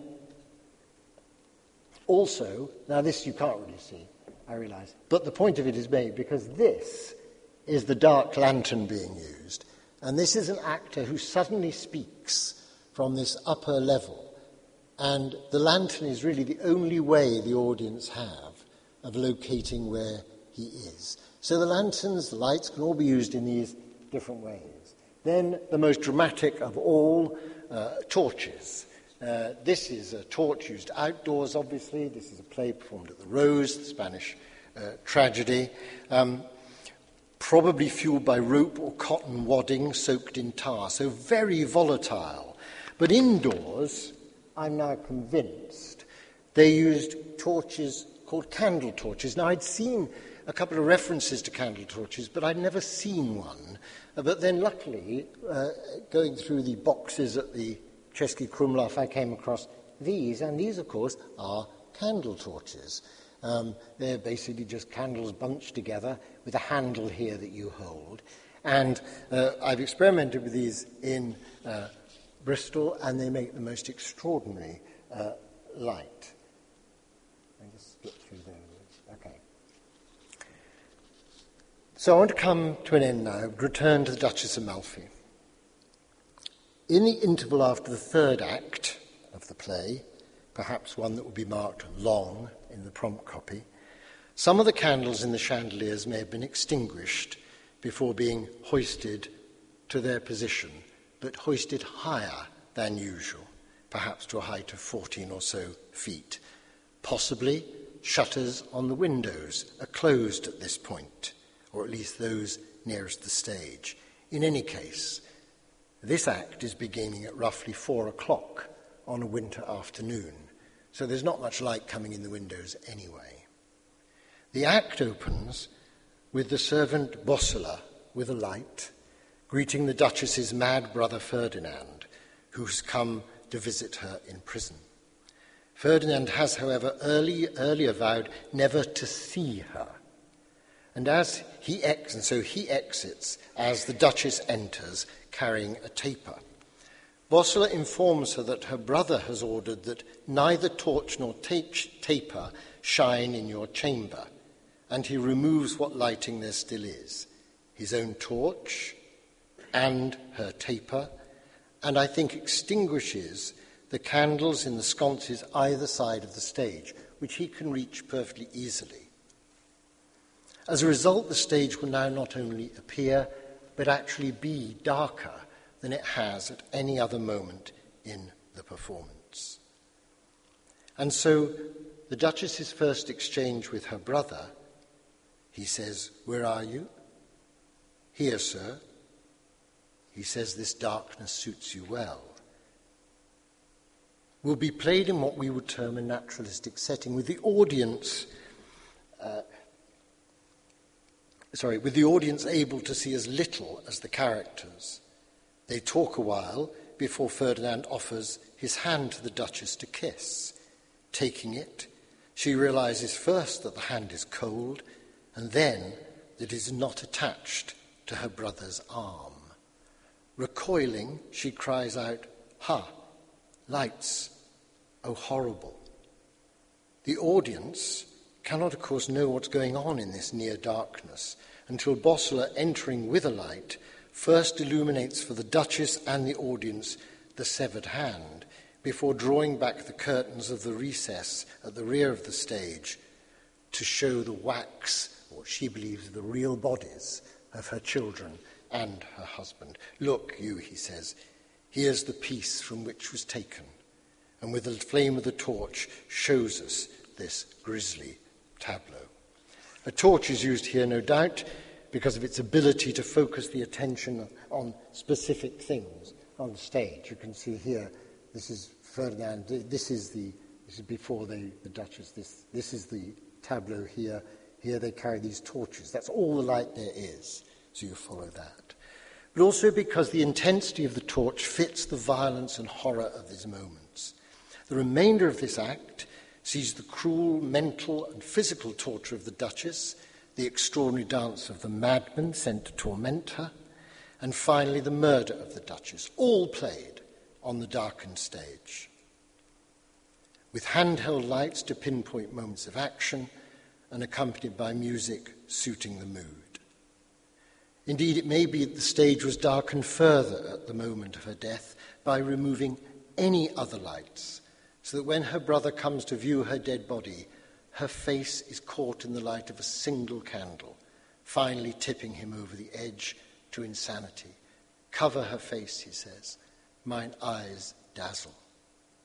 also, now this you can't really see, I realise, but the point of it is made because this is the dark lantern being used. And this is an actor who suddenly speaks from this upper level. And the lantern is really the only way the audience have of locating where he is. So the lanterns, the lights can all be used in these different ways. Then the most dramatic of all, uh, torches. Uh, this is a torch used outdoors, obviously. This is a play performed at the Rose, the Spanish uh, tragedy, um, probably fueled by rope or cotton wadding soaked in tar, so very volatile. But indoors, I'm now convinced, they used torches called candle torches. Now, I'd seen a couple of references to candle torches, but I'd never seen one. Uh, but then, luckily, uh, going through the boxes at the Český Krumlov, I came across these, and these, of course, are candle torches. Um, they're basically just candles bunched together with a handle here that you hold. And uh, I've experimented with these in uh, Bristol, and they make the most extraordinary uh, light. I just skip through those. Okay. So I want to come to an end now, return to the Duchess of Malfi. In the interval after the third act of the play, perhaps one that will be marked long in the prompt copy, some of the candles in the chandeliers may have been extinguished before being hoisted to their position, but hoisted higher than usual, perhaps to a height of fourteen or so feet. Possibly shutters on the windows are closed at this point, or at least those nearest the stage. In any case, this act is beginning at roughly four o'clock on a winter afternoon, so there's not much light coming in the windows anyway. The act opens with the servant Bosola with a light, greeting the Duchess's mad brother Ferdinand, who's come to visit her in prison. Ferdinand has, however, early, earlier vowed never to see her, and as he ex- and so he exits as the Duchess enters, carrying a taper. Bosola informs her that her brother has ordered that neither torch nor ta- taper shine in your chamber, and he removes what lighting there still is, his own torch and her taper, and I think extinguishes the candles in the sconces either side of the stage, which he can reach perfectly easily. As a result, the stage will now not only appear, but actually be darker than it has at any other moment in the performance. And so the Duchess's first exchange with her brother, he says, "Where are you?" "Here, sir." He says, "This darkness suits you well," will be played in what we would term a naturalistic setting, with the audience uh, sorry, with the audience able to see as little as the characters. They talk a while before Ferdinand offers his hand to the Duchess to kiss. Taking it, she realizes first that the hand is cold, and then that it is not attached to her brother's arm. Recoiling, she cries out, "Ha! Lights! Oh, horrible!" The audience cannot, of course, know what's going on in this near darkness until Bosola, entering with a light, first illuminates for the Duchess and the audience the severed hand, before drawing back the curtains of the recess at the rear of the stage to show the wax, or what she believes are the real bodies of her children and her husband. "Look, you," he says, "here's the piece from which was taken," and with the flame of the torch shows us this grisly tableau. A torch is used here, no doubt, because of its ability to focus the attention on specific things on the stage. You can see here, this is Ferdinand, this is the this is before they, the Duchess, this, this is the tableau here. Here they carry these torches. That's all the light there is, so you follow that. But also because the intensity of the torch fits the violence and horror of these moments. The remainder of this act sees the cruel mental and physical torture of the Duchess, the extraordinary dance of the madman sent to torment her, and finally the murder of the Duchess, all played on the darkened stage, with handheld lights to pinpoint moments of action and accompanied by music suiting the mood. Indeed, it may be that the stage was darkened further at the moment of her death by removing any other lights, so that when her brother comes to view her dead body, her face is caught in the light of a single candle, finally tipping him over the edge to insanity. "Cover her face," he says, "mine eyes dazzle."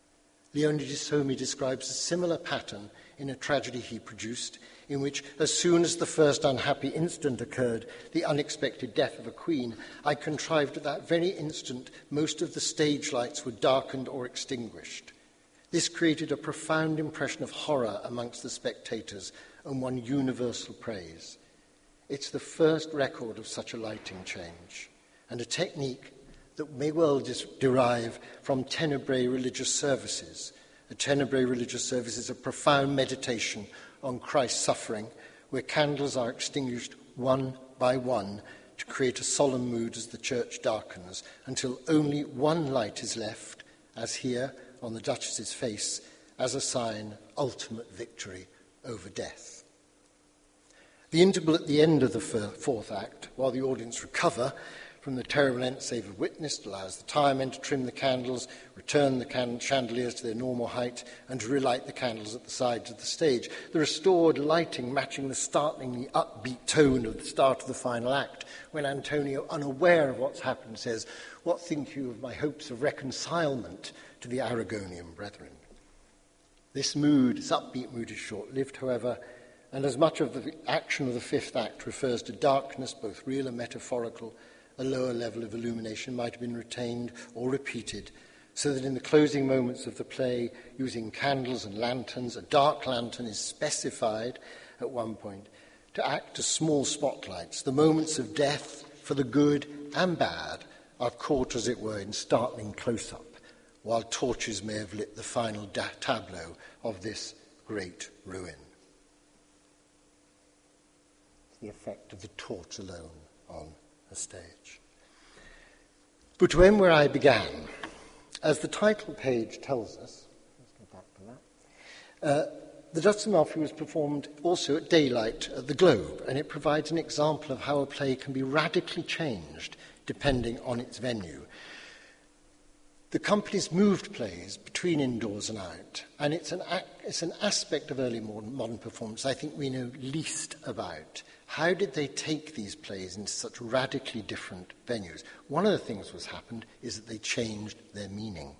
Leonidas Somi describes a similar pattern in a tragedy he produced, in which, as soon as the first unhappy instant occurred, the unexpected death of a queen, I contrived at that very instant most of the stage lights were darkened or extinguished. This created a profound impression of horror amongst the spectators and won universal praise. It's the first record of such a lighting change, and a technique that may well dis- derive from tenebrae religious services. A tenebrae religious service is a profound meditation on Christ's suffering, where candles are extinguished one by one to create a solemn mood as the church darkens, until only one light is left, as here on the Duchess's face, as a sign of ultimate victory over death. The interval at the end of the fourth act, while the audience recover from the terrible events they've witnessed, allows the tiremen to trim the candles, return the can- chandeliers to their normal height, and to relight the candles at the sides of the stage. The restored lighting matching the startlingly upbeat tone of the start of the final act, when Antonio, unaware of what's happened, says, "What think you of my hopes of reconcilement to the Aragonian brethren?" This mood, this upbeat mood, is short-lived, however, and as much of the action of the fifth act refers to darkness, both real and metaphorical, a lower level of illumination might have been retained or repeated, so that in the closing moments of the play, using candles and lanterns, a dark lantern is specified at one point to act as small spotlights. The moments of death, for the good and bad, are caught, as it were, in startling close-up, while torches may have lit the final da- tableau of this great ruin. The effect of the torch alone on a stage. But when where I began, as the title page tells us, let's go back to that, uh, the Duchess of Malfi was performed also at daylight at the Globe, and it provides an example of how a play can be radically changed depending on its venue. The companies moved plays between indoors and out, and it's an, ac- it's an aspect of early modern, modern performance I think we know least about. How did they take these plays into such radically different venues? One of the things that's happened is that they changed their meaning.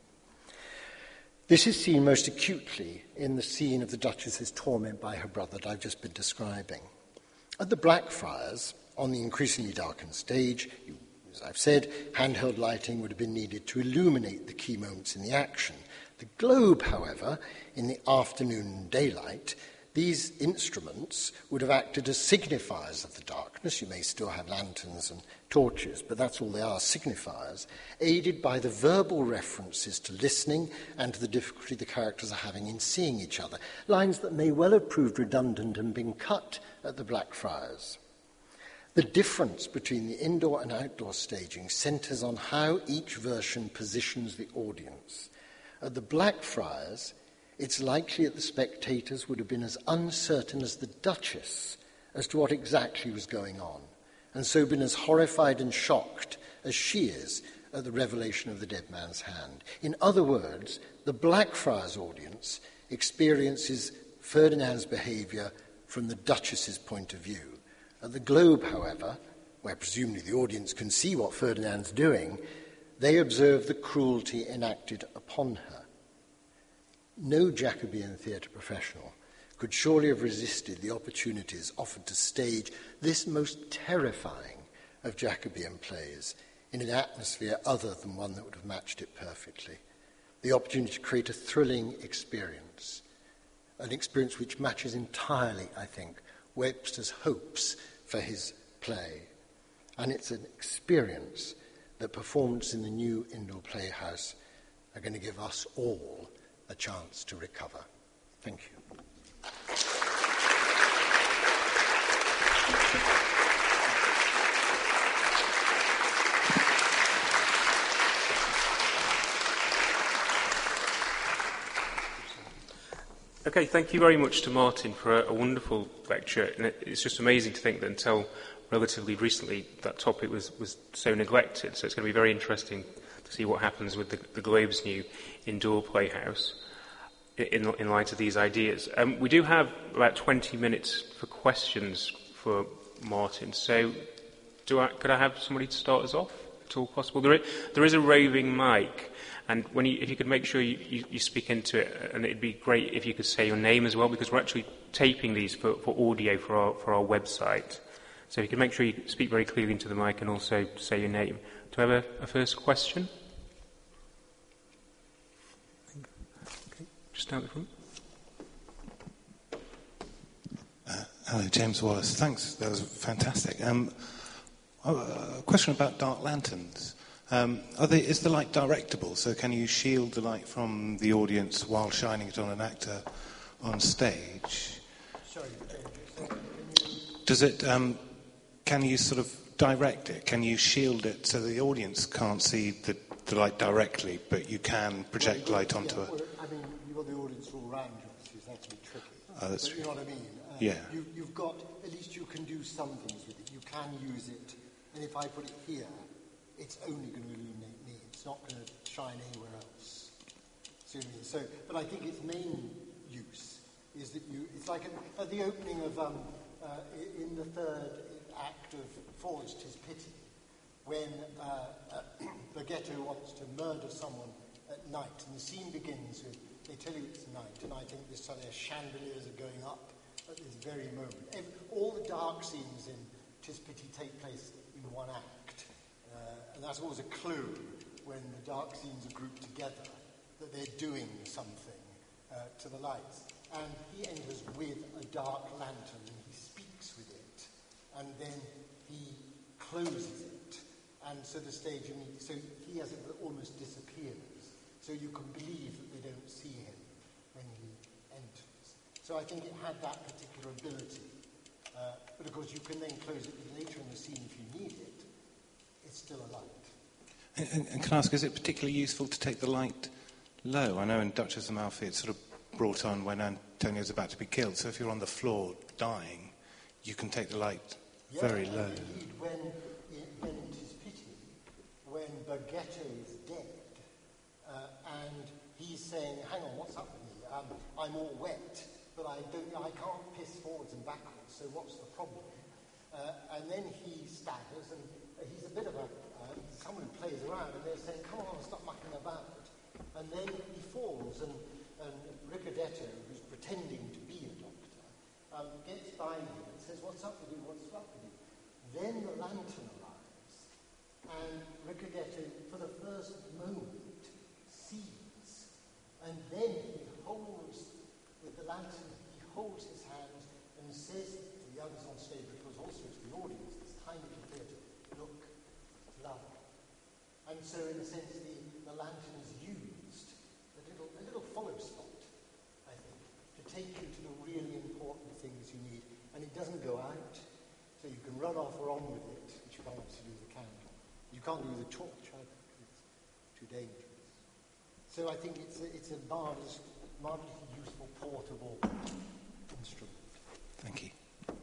This is seen most acutely in the scene of the Duchess's torment by her brother that I've just been describing. At the Blackfriars, on the increasingly darkened stage, you As I've said, handheld lighting would have been needed to illuminate the key moments in the action. The Globe, however, in the afternoon daylight, these instruments would have acted as signifiers of the darkness. You may still have lanterns and torches, but that's all they are, signifiers, aided by the verbal references to listening and to the difficulty the characters are having in seeing each other, lines that may well have proved redundant and been cut at the Blackfriars. The difference between the indoor and outdoor staging centres on how each version positions the audience. At the Blackfriars, it's likely that the spectators would have been as uncertain as the Duchess as to what exactly was going on, and so been as horrified and shocked as she is at the revelation of the dead man's hand. In other words, the Blackfriars audience experiences Ferdinand's behaviour from the Duchess's point of view. At the Globe, however, where presumably the audience can see what Ferdinand's doing, they observe the cruelty enacted upon her. No Jacobean theatre professional could surely have resisted the opportunities offered to stage this most terrifying of Jacobean plays in an atmosphere other than one that would have matched it perfectly. The opportunity to create a thrilling experience, an experience which matches entirely, I think, Webster's hopes for his play. And it's an experience that performance in the new indoor playhouse are going to give us all a chance to recover. Thank you. Okay, thank you very much to Martin for a, a wonderful lecture. And it, it's just amazing to think that until relatively recently that topic was, was so neglected. So it's going to be very interesting to see what happens with the, the Globe's new indoor playhouse in, in light of these ideas. Um, we do have about twenty minutes for questions for Martin. So do I, could I have somebody to start us off? at all possible? There is, there is a roving mic, and when you, if you could make sure you, you, you speak into it, and it'd be great if you could say your name as well, because we're actually taping these for, for audio for our, for our website. So if you could make sure you speak very clearly into the mic and also say your name. Do we have a, a first question? Okay, just down the front. Uh, hello, James Wallace. Thanks, that was fantastic. Um, a question about dark lanterns. Um, are they, is the light directable? So can you shield the light from the audience while shining it on an actor on stage? Sorry, Does it? Um, can you sort of direct it? Can you shield it so the audience can't see the, the light directly, but you can project well, light onto yeah, it? Well, I mean, you've got the audience all around you, so that's a bit tricky. Oh, that's but you know what I mean? Uh, yeah. You, you've got, at least you can do some things with it. You can use it, and if I put it here, it's only going to illuminate me. It's not going to shine anywhere else. See what I mean? So, but I think its main use is that you, it's like a, at the opening of, um, uh, in the third act of Ford's 'Tis Pity, when uh, uh, Baghetto wants to murder someone at night, and the scene begins with, they tell you it's night, and I think this their chandeliers are going up at this very moment. Every, all the dark scenes in 'Tis Pity take place in one act, uh, and that's always a clue when the dark scenes are grouped together, that they're doing something uh, to the lights. And he enters with a dark lantern, and he speaks with it, and then he closes it, and so the stage immediately, so he has it almost disappears, so you can believe that they don't see him when he enters. So I think it had that particular ability, uh, but of course you can then close it later in the scene if you need it. It's still a light. And, and, and can I ask, is it particularly useful to take the light low? I know in Duchess of Malfi it's sort of brought on when Antonio's about to be killed, so if you're on the floor dying, you can take the light yeah, very low. Indeed, when, in, when it is pity, when Baghetto is dead, uh, and he's saying, hang on, what's up with me? Um, I'm all wet, but I don't, I can't piss forwards and backwards, so what's the problem? Uh, and then he staggers, and he's a bit of a, uh, someone who plays around, and they're saying, come on, stop mucking about. And then he falls, and, and Ricardetto, who's pretending to be a doctor, um, gets by him and says, what's up with you, what's up with you? Then the lantern arrives, and Ricardetto, for the first moment, sees, and then he holds, with the lantern, he holds his hands and says to the others on stage, because also to the audience, this tiny little theatre, look, love. And so in a sense, the, the lantern is used, a little, a little follow spot, I think, to take you to the really important things you need. And it doesn't go out, so you can run off or on with it, which you can't obviously do with a candle. You can't do with a torch either, because it's too dangerous. So I think it's a, it's a marvelous, marvelously useful, portable instrument. Thank you.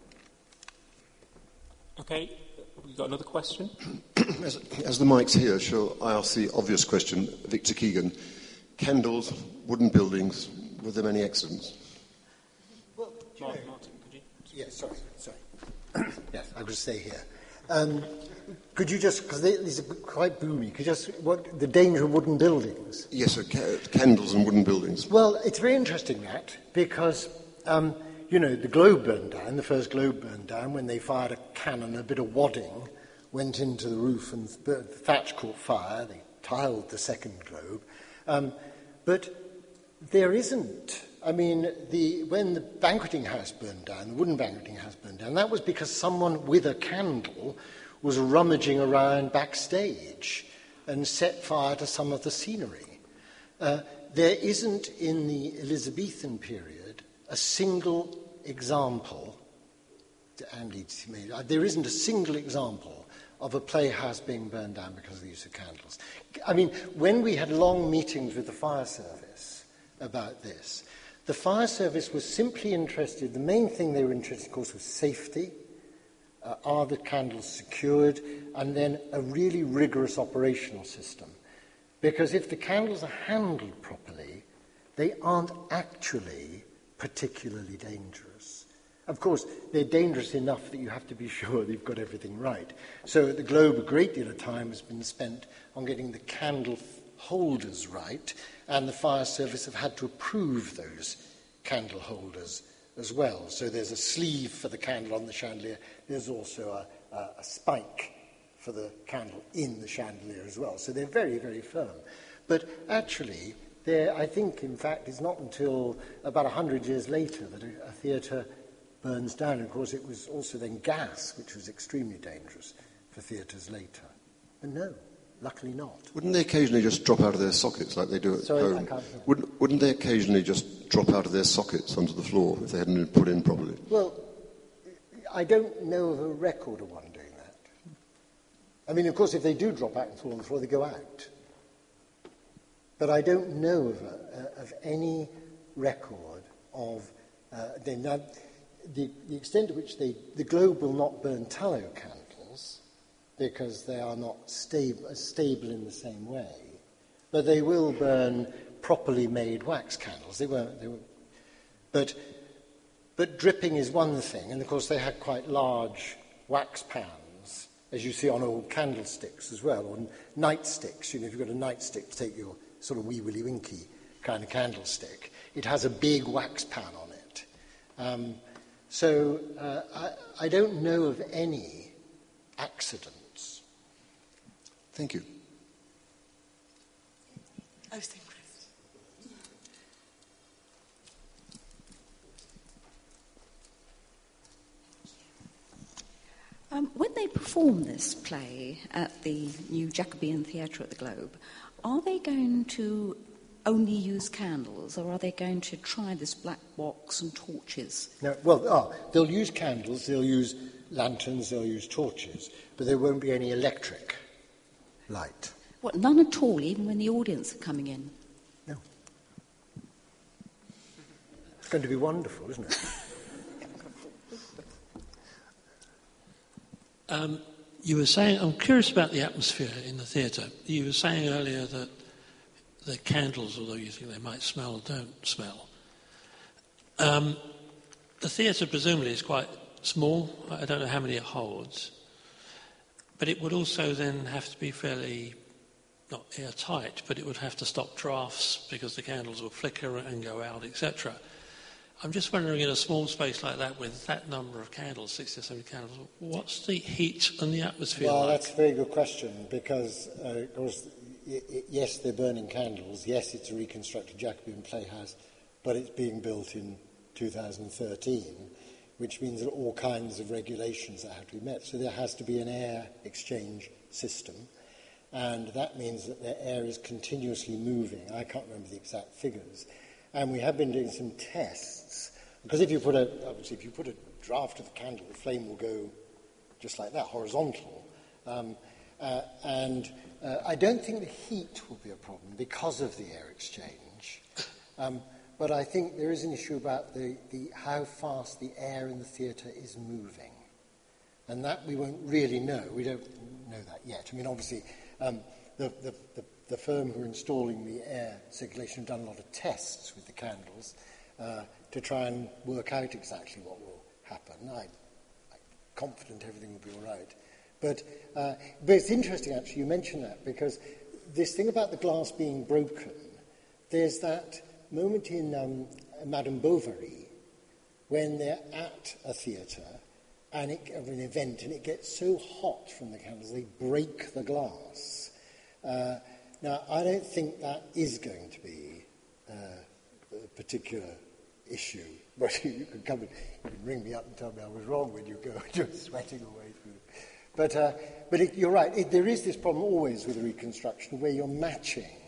Okay, we've got another question. as, as the mic's here, shall I ask the obvious question, Victor Keegan? Candles, wooden buildings, were there many accidents? Well, do you Martin, know, Martin, could you? yes, sorry, sorry. Yes, I could stay here. Um, could you just, because these are quite boomy, could you just, what, the danger of wooden buildings? Yes, sir, ca- candles and wooden buildings. Well, it's very interesting, that, because, um, you know, the Globe burned down, the first Globe burned down when they fired a cannon, a bit of wadding went into the roof and the thatch caught fire, they tiled the second Globe. Um, but there isn't, I mean, the, when the banqueting house burned down, the wooden banqueting house burned down, that was because someone with a candle was rummaging around backstage and set fire to some of the scenery. Uh, there isn't in the Elizabethan period a single example, Andy made, there isn't a single example of a playhouse being burned down because of the use of candles. I mean, when we had long meetings with the fire service about this, the fire service was simply interested, the main thing they were interested in, of course, was safety. Uh, are the candles secured? And then a really rigorous operational system. Because if the candles are handled properly, they aren't actually particularly dangerous. Of course, they're dangerous enough that you have to be sure that you've got everything right. So at the Globe, a great deal of time has been spent on getting the candle holders right, and the fire service have had to approve those candle holders as well. So there's a sleeve for the candle on the chandelier. There's also a, a, a spike for the candle in the chandelier as well. So they're very, very firm. But actually, there, I think, in fact, it's not until about one hundred years later that a, a theatre burns down. And of course, it was also then gas, which was extremely dangerous for theatres later. But no, luckily not. Wouldn't they occasionally just drop out of their sockets like they do at Sorry, home? I can't hear. Wouldn't, wouldn't they occasionally just drop out of their sockets onto the floor if they hadn't been put in properly? Well, I don't know of a record of one doing that. I mean, of course, if they do drop out and fall on the floor, they go out. But I don't know of, a, of any record of uh, them. Now, the, the extent to which they, the Globe will not burn tallow candles because they are not stable, stable in the same way, but they will burn properly made wax candles. They won't. They won't. But, but dripping is one thing, and of course they had quite large wax pans, as you see on old candlesticks as well, or nightsticks. You know, if you've got a nightstick to take your sort of wee willy winky kind of candlestick, it has a big wax pan on it. Um, so uh, I, I don't know of any accidents. Thank you. I was thinking, Chris. Um, when they perform this play at the new Jacobean Theatre at the Globe, are they going to only use candles, or are they going to try this black box and torches? No, well, oh, they'll use candles, they'll use lanterns, they'll use torches, but there won't be any electric light. What, none at all, even when the audience are coming in? No. It's going to be wonderful, isn't it? Um, you were saying, I'm curious about the atmosphere in the theatre. You were saying earlier that the candles, although you think they might smell, don't smell. Um, the theatre presumably is quite small. I don't know how many it holds. But it would also then have to be fairly, not airtight, but it would have to stop drafts because the candles will flicker and go out, et cetera. I'm just wondering, in a small space like that with that number of candles, sixty or seventy candles, what's the heat and the atmosphere well, like? That's a very good question because, uh, of course, y- y- yes, they're burning candles. Yes, it's a reconstructed Jacobean playhouse, but it's being built in two thousand thirteen, which means there are all kinds of regulations that have to be met. So there has to be an air exchange system, and that means that the air is continuously moving. I can't remember the exact figures. And we have been doing some tests, because if you put a, obviously if you put a draft of the candle, the flame will go just like that, horizontal. Um, uh, and uh, I don't think the heat will be a problem because of the air exchange. Um, but I think there is an issue about the, the how fast the air in the theatre is moving. And that we won't really know. We don't know that yet. I mean, obviously, um, the, the, the The firm who are installing the air circulation have done a lot of tests with the candles uh, to try and work out exactly what will happen. I, I'm confident everything will be all right. But, uh, but it's interesting, actually, you mentioned that, because this thing about the glass being broken, there's that moment in um, Madame Bovary when they're at a theatre and it, of an event, and it gets so hot from the candles, they break the glass. Uh, Now, I don't think that is going to be uh, a particular issue. But you can come and you can ring me up and tell me I was wrong when you go just sweating away through. But, uh, but it, you're right, it, there is this problem always with reconstruction where you're matching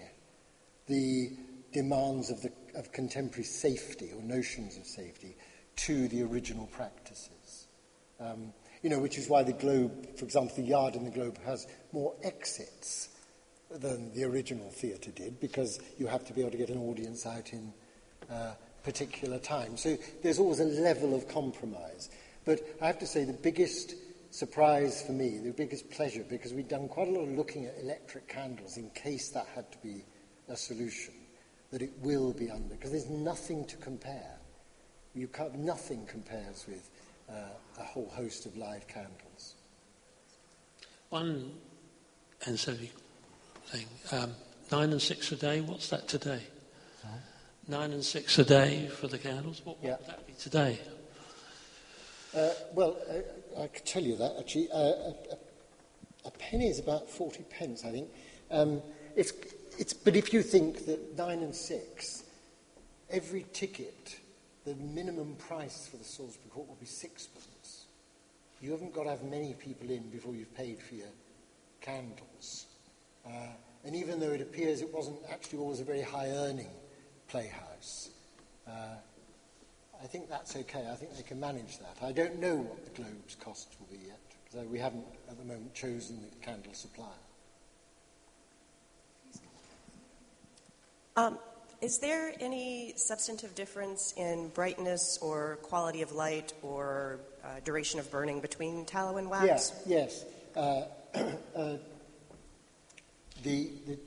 the demands of, the, of contemporary safety or notions of safety to the original practices. Um, you know, which is why the Globe, for example, the yard in the Globe has more exits than the original theatre did, because you have to be able to get an audience out in uh, particular time. So there's always a level of compromise. But I have to say the biggest surprise for me, the biggest pleasure, because we'd done quite a lot of looking at electric candles in case that had to be a solution, that it will be under, because there's nothing to compare. You can't, nothing compares with uh, a whole host of live candles. One ancillary thing, um, nine and six a day, what's that today? Sorry? Nine and six a day for the candles, what, what yeah. would that be today? Uh, well, uh, I could tell you that, actually. Uh, a, a penny is about forty pence, I think. Um, it's, it's, but if you think that nine and six, every ticket, the minimum price for the Salisbury Court will be sixpence. You haven't got to have many people in before you've paid for your candles. Uh, and even though it appears it wasn't actually always a very high-earning playhouse, uh, I think that's okay. I think they can manage that. I don't know what the Globe's cost will be yet, because we haven't at the moment chosen the candle supplier. Um, is there any substantive difference in brightness or quality of light or uh, duration of burning between tallow and wax? Yes, yes. Uh, uh, the, the,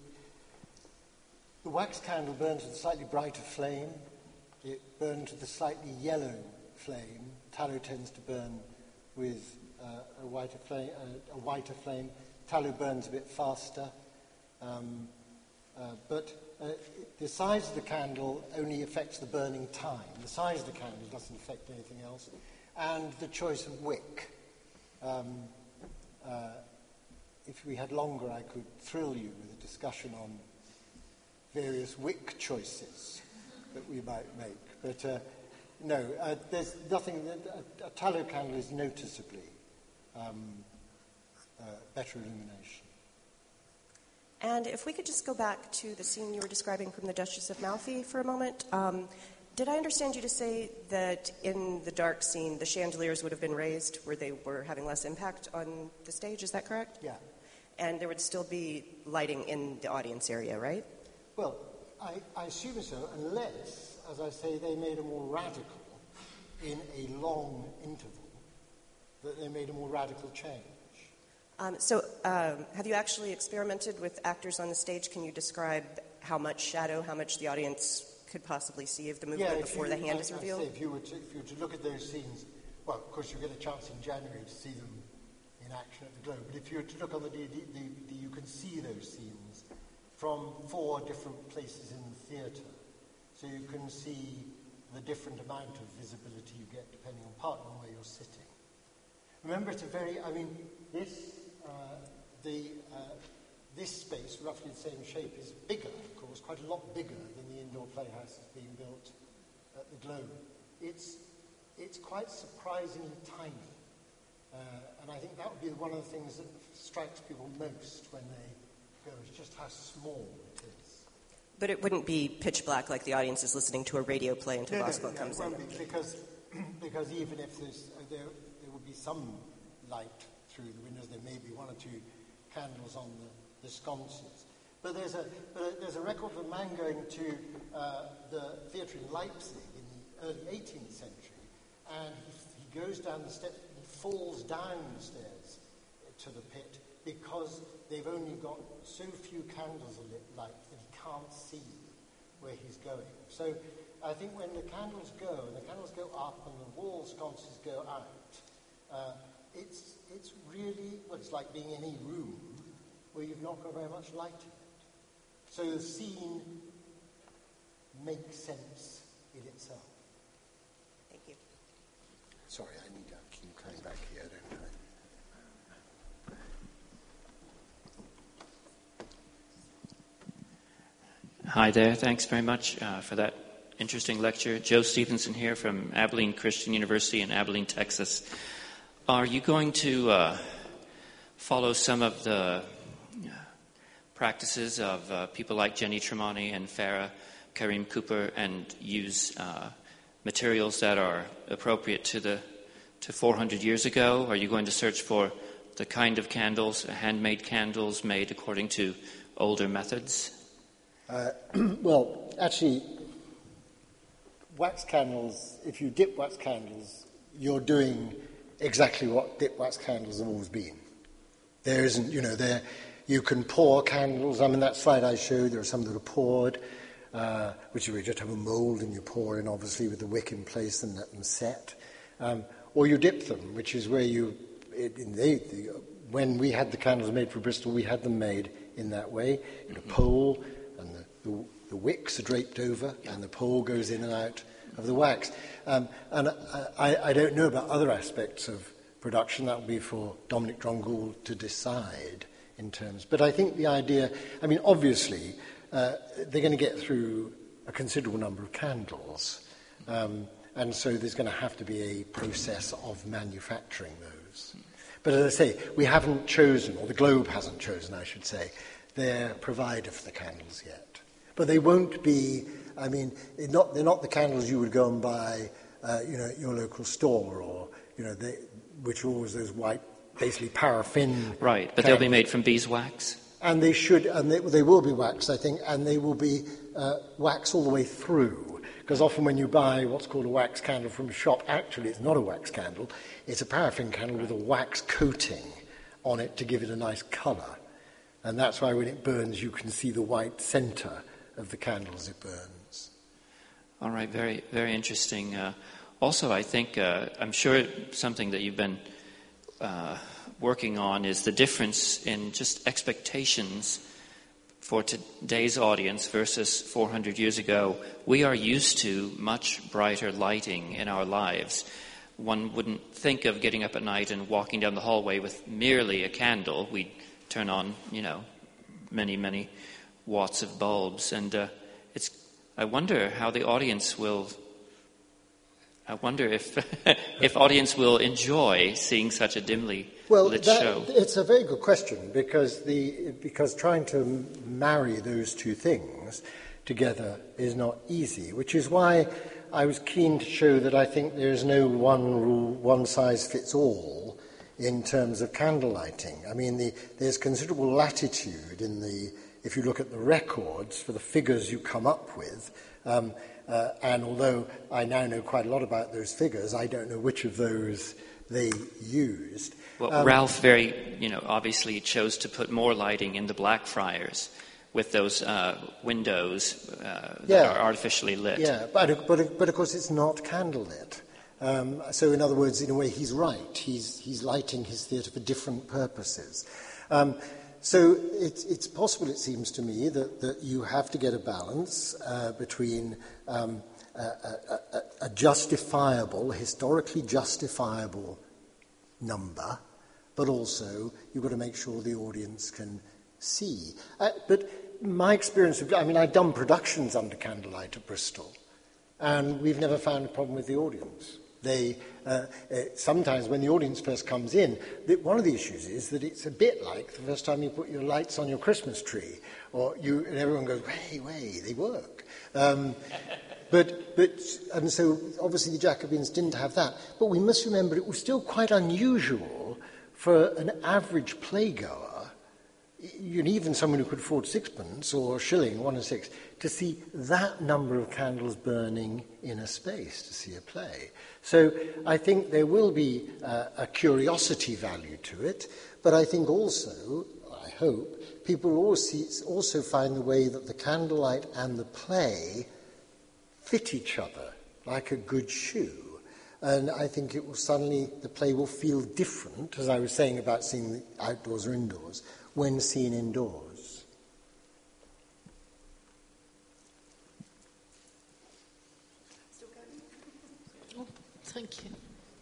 the wax candle burns with a slightly brighter flame. It burns with a slightly yellow flame. Tallow tends to burn with uh, a, whiter flame, uh, a whiter flame. Tallow burns a bit faster. Um, uh, but uh, the size of the candle only affects the burning time. The size of the candle doesn't affect anything else. And the choice of wick. Um, uh, if we had longer, I could thrill you with a discussion on various wick choices that we might make. But uh, no, uh, there's nothing, a, a tallow candle is noticeably um, uh, better illumination. And if we could just go back to the scene you were describing from the Duchess of Malfi for a moment. Um, did I understand you to say that in the dark scene, the chandeliers would have been raised where they were having less impact on the stage? Is that correct? Yeah. And there would still be lighting in the audience area, right? Well, I, I assume so, unless, as I say, they made a more radical, in a long interval, that they made a more radical change. Um, so um, have you actually experimented with actors on the stage? Can you describe how much shadow, how much the audience could possibly see of the movement yeah, before you, the hand like is revealed? I say, if you, were to, if you were to look at those scenes, well, of course you get a chance in January to see them in action at the Globe, but if you were to look on the D V D, you can see those scenes from four different places in the theatre. So you can see the different amount of visibility you get depending on partly on where you're sitting. Remember, it's a very, I mean, this, uh, the, uh, this space, roughly the same shape, is bigger, of course, quite a lot bigger than the indoor playhouse that's being built at the Globe. It's, it's quite surprisingly tiny. Uh, and I think that would be one of the things that strikes people most when they go, is just how small it is. But it wouldn't be pitch black like the audience is listening to a radio play until no, Boswell no, comes no, it in. won't be, because, because even if there's, uh, there, there will be some light through the windows, there may be one or two candles on the, the sconces. But there's a, but there's a record of a man going to uh, the theatre in Leipzig in the early eighteenth century, and he, he goes down the steps, he falls down the stairs to the pit because they've only got so few candles lit light that he can't see where he's going. So I think when the candles go, and the candles go up and the wall sconces go out, uh, it's, it's really, well, it's like being in any room where you've not got very much light in it. So the scene makes sense in itself. Thank you. Sorry, I need to keep coming back here, don't I? Hi there. Thanks very much uh, for that interesting lecture. Joe Stevenson here from Abilene Christian University in Abilene, Texas. Are you going to uh, follow some of the practices of uh, people like Jenny Tremonti and Farah Karim Cooper and use uh, materials that are appropriate to the to four hundred years ago? Are you going to search for the kind of candles, handmade candles made according to older methods? Uh, well, actually, wax candles, if you dip wax candles, you're doing exactly what dip wax candles have always been. There isn't, you know, there you can pour candles. I mean, that slide I showed, there are some that are poured. uh, which is where you just have a mould and you pour in, obviously, with the wick in place and let them set. Um, or you dip them, which is where you, it, in the, the, when we had the candles made for Bristol, we had them made in that way, in a pole, and the, the, the wicks are draped over, and the pole goes in and out of the wax. Um, and I, I don't know about other aspects of production. That will be for Dominic Drungoole to decide in terms. But I think the idea, I mean, obviously, uh, they're going to get through a considerable number of candles. Um, and so there's going to have to be a process of manufacturing those. But as I say, we haven't chosen, or the Globe hasn't chosen, I should say, their provider for the candles yet. But they won't be, I mean, they're not, they're not the candles you would go and buy, uh, you know, at your local store, or, you know, they, which are always those white, basically paraffin. Right, but candles. They'll be made from beeswax. And they should, and they, they will be wax, I think, and they will be uh, wax all the way through. Because often when you buy what's called a wax candle from a shop, actually it's not a wax candle, it's a paraffin candle with a wax coating on it to give it a nice colour. And that's why when it burns, you can see the white centre of the candle as it burns. All right, very, very interesting. Uh, also, I think, uh, I'm sure something that you've been uh, working on is the difference in just expectations for today's audience versus four hundred years ago. We are used to much brighter lighting in our lives. One wouldn't think of getting up at night and walking down the hallway with merely a candle. We'd turn on, you know, many, many watts of bulbs. And uh, it's. I wonder how the audience will... I wonder if if audience will enjoy seeing such a dimly well, lit that, show. It's a very good question, because the because trying to marry those two things together is not easy, which is why I was keen to show that I think there is no one rule, one size fits all in terms of candle lighting. I mean, the, there's considerable latitude in the, if you look at the records for the figures you come up with. Um, Uh, and although I now know quite a lot about those figures, I don't know which of those they used. Well, um, Ralph very, you know, obviously chose to put more lighting in the Blackfriars with those uh, windows uh, that yeah, are artificially lit. Yeah, but, but, but of course it's not candlelit. Um, so in other words, in a way, he's right. He's, he's lighting his theatre for different purposes. Um, So it's, it's possible, it seems to me, that, that you have to get a balance uh, between um, a, a, a justifiable, historically justifiable number, but also you've got to make sure the audience can see. Uh, but my experience of, I mean, I've done productions under candlelight at Bristol, and we've never found a problem with the audience. They, uh, uh, sometimes when the audience first comes in, the, one of the issues is that it's a bit like the first time you put your lights on your Christmas tree, or you, and everyone goes, way, way, they work. Um, but, but, and so obviously the Jacobins didn't have that. But we must remember it was still quite unusual for an average playgoer, and even someone who could afford sixpence or a shilling, one and six, to see that number of candles burning in a space to see a play. So I think there will be uh, a curiosity value to it, but I think also, I hope, people will also, also find the way that the candlelight and the play fit each other like a good shoe. And I think it will suddenly, the play will feel different, as I was saying about seeing the outdoors or indoors, when seen indoors. Oh, thank you.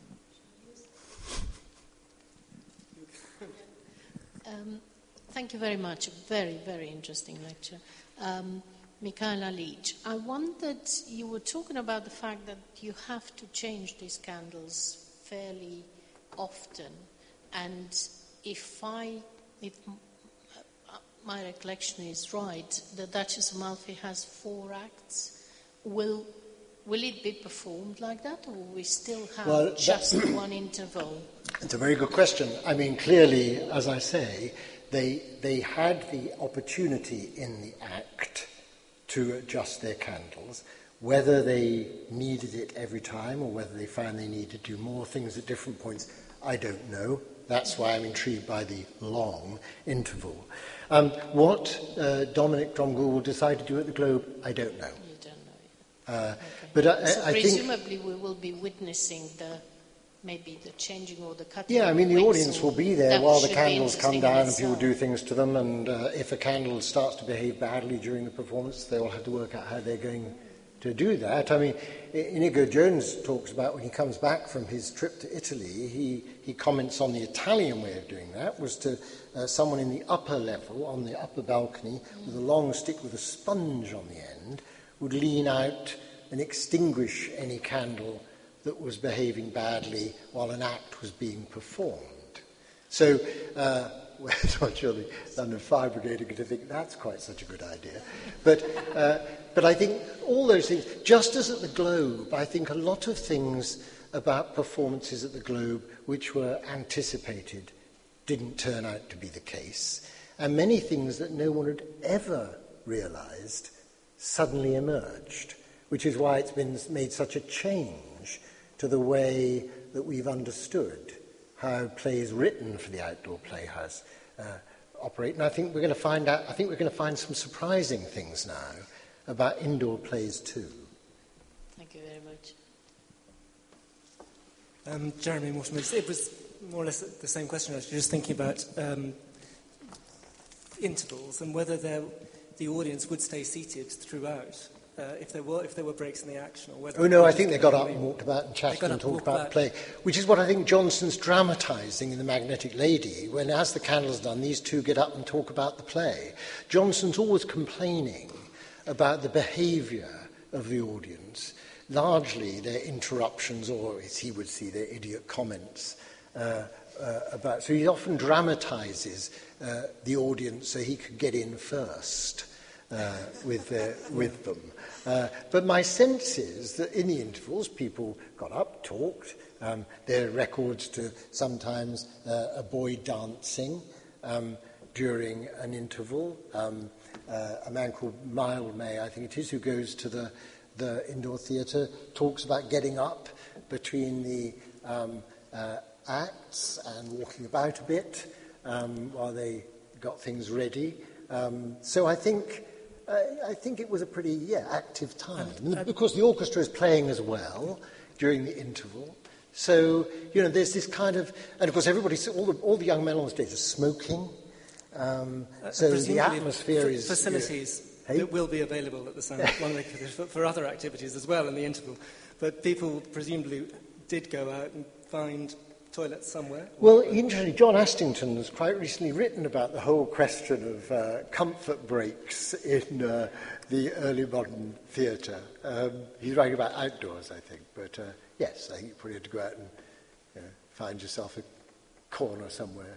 Um, thank you very much. Very, very interesting lecture. Um, Michaela Leach, I wondered, you were talking about the fact that you have to change these candles fairly often, and if I, if my recollection is right, the Duchess of Malfi has four acts. Will will it be performed like that, or will we still have well, just one interval? It's a very good question. I mean, clearly, as I say, they they had the opportunity in the act to adjust their candles. Whether they needed it every time or whether they found they needed to do more things at different points, I don't know. that's why I'm intrigued by the long interval. Um, what uh, Dominic Dromgoole will decide to do at the Globe, I don't know. You don't know. Uh, Okay. but I, So I think... presumably we will be witnessing the maybe the changing or the cutting. Yeah, I mean, the wicks, audience will be there that while the should be candles come interesting down in and people itself. do things to them, and uh, if a candle starts to behave badly during the performance, they'll have to work out how they're going to do that. I mean, Inigo Jones talks about when he comes back from his trip to Italy, he, he comments on the Italian way of doing that, was to uh, someone in the upper level, on the upper balcony, mm. with a long stick with a sponge on the end, would lean out and extinguish any candle that was behaving badly while an act was being performed. So, uh, well, I'm sure the London Fire Brigade are going to think that's quite such a good idea. But, uh, but I think all those things, just as at the Globe, I think a lot of things about performances at the Globe which were anticipated didn't turn out to be the case, and many things that no one had ever realised suddenly emerged, which is why it's been made such a change to the way that we've understood how plays written for the Outdoor Playhouse uh, operate. And I think we're going to find out, I think we're going to find some surprising things now about indoor plays too. Thank you very much. Um, Jeremy Mortimer, it was more or less the same question. I was just thinking about um, intervals and whether the audience would stay seated throughout. Uh, if there were if there were breaks in the action, or whether... Oh, no, I think they got up and walked about and chatted and talked about the play, which is what I think Johnson's dramatising in The Magnetic Lady, when, as the candle's done, these two get up and talk about the play. Johnson's always complaining about the behaviour of the audience, largely their interruptions, or as he would see, their idiot comments uh, uh, about... So he often dramatises uh, the audience so he could get in first. Uh, with, uh, with them. Uh, but my sense is that in the intervals, people got up, talked. Um, there are records to sometimes uh, a boy dancing um, during an interval. Um, uh, a man called Mildmay, I think it is, who goes to the, the indoor theatre, talks about getting up between the um, uh, acts and walking about a bit um, while they got things ready. Um, so I think... I think it was a pretty, yeah, active time. And of course, the orchestra is playing as well during the interval. So, you know, there's this kind of... And, of course, everybody, all the, all the young men on the stage are smoking. Um, uh, so the atmosphere f- is... Facilities you know, that will be available at the San Juan Lake for, for other activities as well in the interval. But people presumably did go out and find toilets somewhere. Well, interestingly, John Astington has quite recently written about the whole question of uh, comfort breaks in uh, the early modern theatre. Um, he's writing about outdoors, I think, but uh, yes, I think you probably have to go out and you know, find yourself a corner somewhere.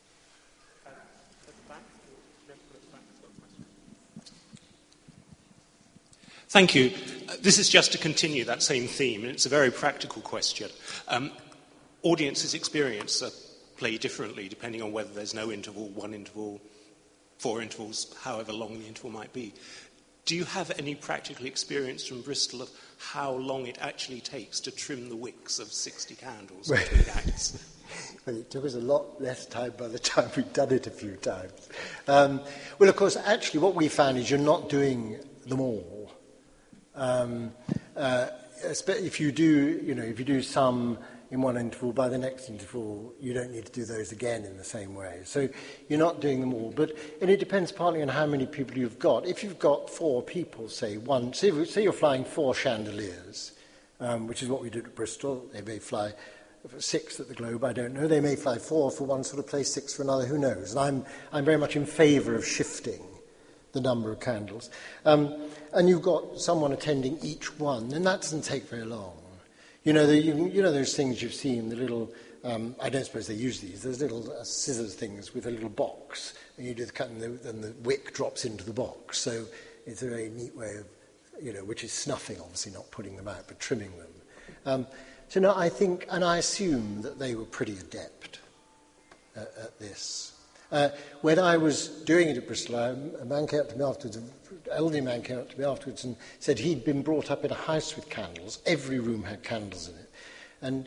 Thank you. Uh, this is just to continue that same theme, and it's a very practical question. Um, Audiences experience a play differently depending on whether there's no interval, one interval, four intervals, however long the interval might be. Do you have any practical experience from Bristol of how long it actually takes to trim the wicks of sixty candles between acts? Well, it took us a lot less time by the time we'd done it a few times. Um, well, of course, actually what we found is you're not doing them all. Um, uh, if you do, you know, if you do some... in one interval, by the next interval, you don't need to do those again in the same way. So you're not doing them all. But and it depends partly on how many people you've got. If you've got four people, say, one, say, say you're flying four chandeliers, um, which is what we did at Bristol. They may fly six at the Globe, I don't know. They may fly four for one sort of place, six for another, who knows. And I'm, I'm very much in favour of shifting the number of candles. Um, and you've got someone attending each one, and that doesn't take very long. You know, the, you, you know those things you've seen, the little, um, I don't suppose they use these, those little uh, scissors things with a little box, and you do the cut and the, and the wick drops into the box. So it's a very neat way of, you know, which is snuffing, obviously, not putting them out, but trimming them. Um, so no, I think, and I assume that they were pretty adept uh, at this. Uh, when I was doing it at Bristol, I, a man came up to me afterwards, an elderly man came up to me afterwards and said he'd been brought up in a house with candles. Every room had candles in it. And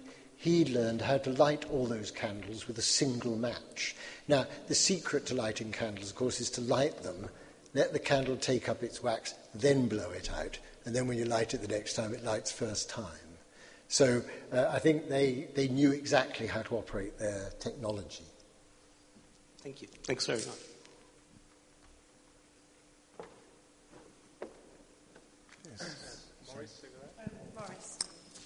he'd learned how to light all those candles with a single match. Now, the secret to lighting candles, of course, is to light them, let the candle take up its wax, then blow it out, and then when you light it the next time, it lights first time. So uh, I think they, they knew exactly how to operate their technology. Thank you. Thanks very much. Yes. Morris, cigarette? Uh, Morris.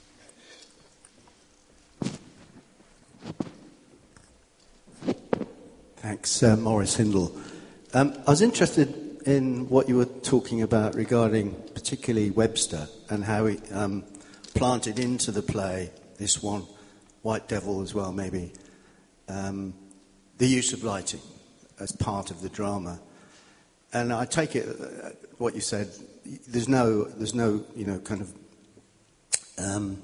Thanks, uh, Morris Hindle. Um, I was interested in what you were talking about regarding particularly Webster and how he um, planted into the play this one, White Devil as well maybe, um, the use of lighting as part of the drama. And I take it, uh, what you said, there's no, there's no, you know, kind of, um,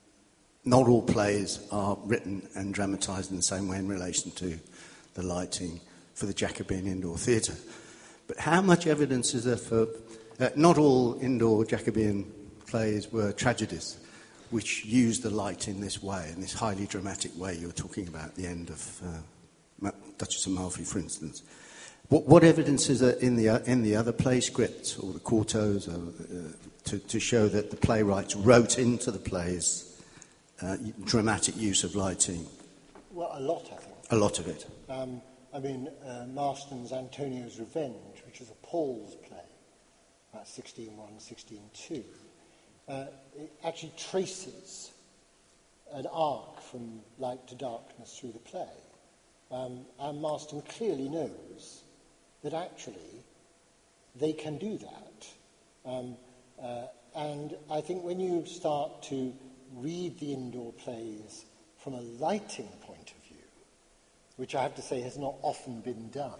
not all plays are written and dramatised in the same way in relation to the lighting for the Jacobean Indoor Theatre. But how much evidence is there for... Uh, not all indoor Jacobean plays were tragedies which used the light in this way, in this highly dramatic way you were talking about at the end of uh, Duchess of Malfi, for instance. What, what evidence is there in the, uh, in the other play scripts or the quartos or, uh, to, to show that the playwrights wrote into the plays uh, dramatic use of lighting? Well, a lot, I think. A lot of it. Um, I mean, uh, Marston's Antonio's Revenge, which is a Paul's play, about sixteen one, sixteen two, uh, it actually traces an arc from light to darkness through the play. Um, and Marston clearly knows that actually they can do that. Um, uh, and I think when you start to read the indoor plays from a lighting point of view, which I have to say has not often been done,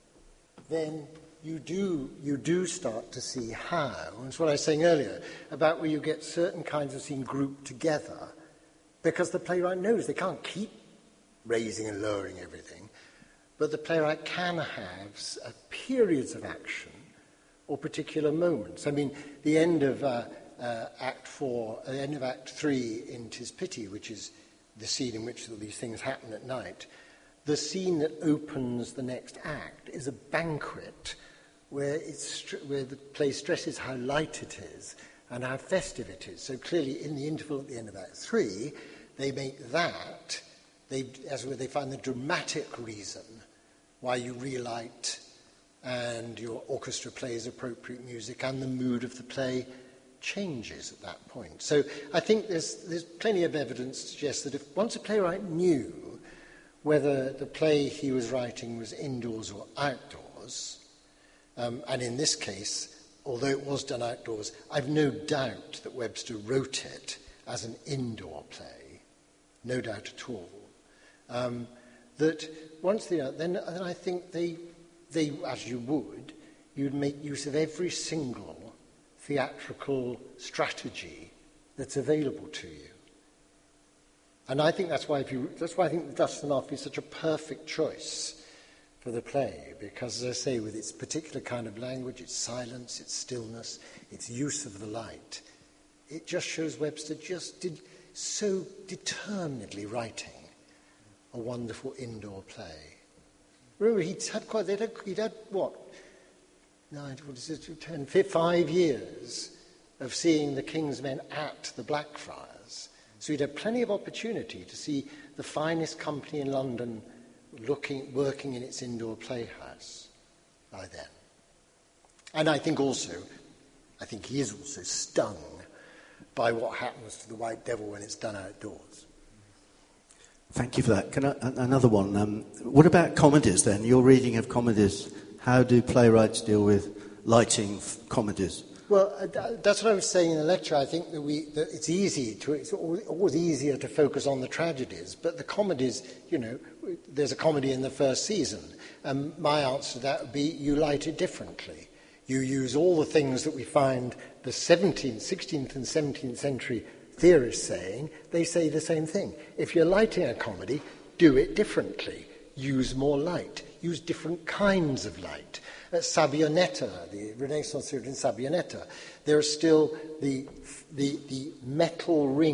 then you do, you do start to see how, and it's what I was saying earlier, about where you get certain kinds of scene grouped together, because the playwright knows they can't keep raising and lowering everything, but the playwright can have uh, periods of action or particular moments. I mean, the end of uh, uh, Act Four, uh, the end of Act Three in 'Tis Pity, which is the scene in which all these things happen at night, the scene that opens the next act is a banquet where, it's, where the play stresses how light it is and how festive it is. So clearly in the interval at the end of Act Three, they make that, they, as where they find the dramatic reason why you relight and your orchestra plays appropriate music and the mood of the play changes at that point. So I think there's, there's plenty of evidence to suggest that if once a playwright knew whether the play he was writing was indoors or outdoors, um, and in this case, although it was done outdoors, I've no doubt that Webster wrote it as an indoor play, no doubt at all. Um, that once they are, then, then I think they, they, as you would, you'd make use of every single theatrical strategy that's available to you. And I think that's why, if you, that's why I think Duchess of Malfi is such a perfect choice for the play, because, as I say, with its particular kind of language, its silence, its stillness, its use of the light, it just shows Webster just did so determinedly writing a wonderful indoor play. Remember, he'd had quite, they'd had, he'd had what, nine, what is it, ten, five years of seeing the King's Men at the Blackfriars. So he'd had plenty of opportunity to see the finest company in London looking, working in its indoor playhouse by then. And I think also, I think he is also stung by what happens to the White Devil when it's done outdoors. Thank you for that. Can I, another one. Um, what about comedies then? Your reading of comedies, how do playwrights deal with lighting f- comedies? Well, uh, that's what I was saying in the lecture. I think that, we, that it's easy to, it's always easier to focus on the tragedies, but the comedies, you know, there's a comedy in the first season. And um, my answer to that would be you light it differently. You use all the things that we find the seventeenth, sixteenth and seventeenth century theorists saying. They say the same thing. If you're lighting a comedy, do it differently. Use more light. Use different kinds of light. At Sabionetta, the Renaissance theatre in Sabionetta, there are still the, the, the metal ring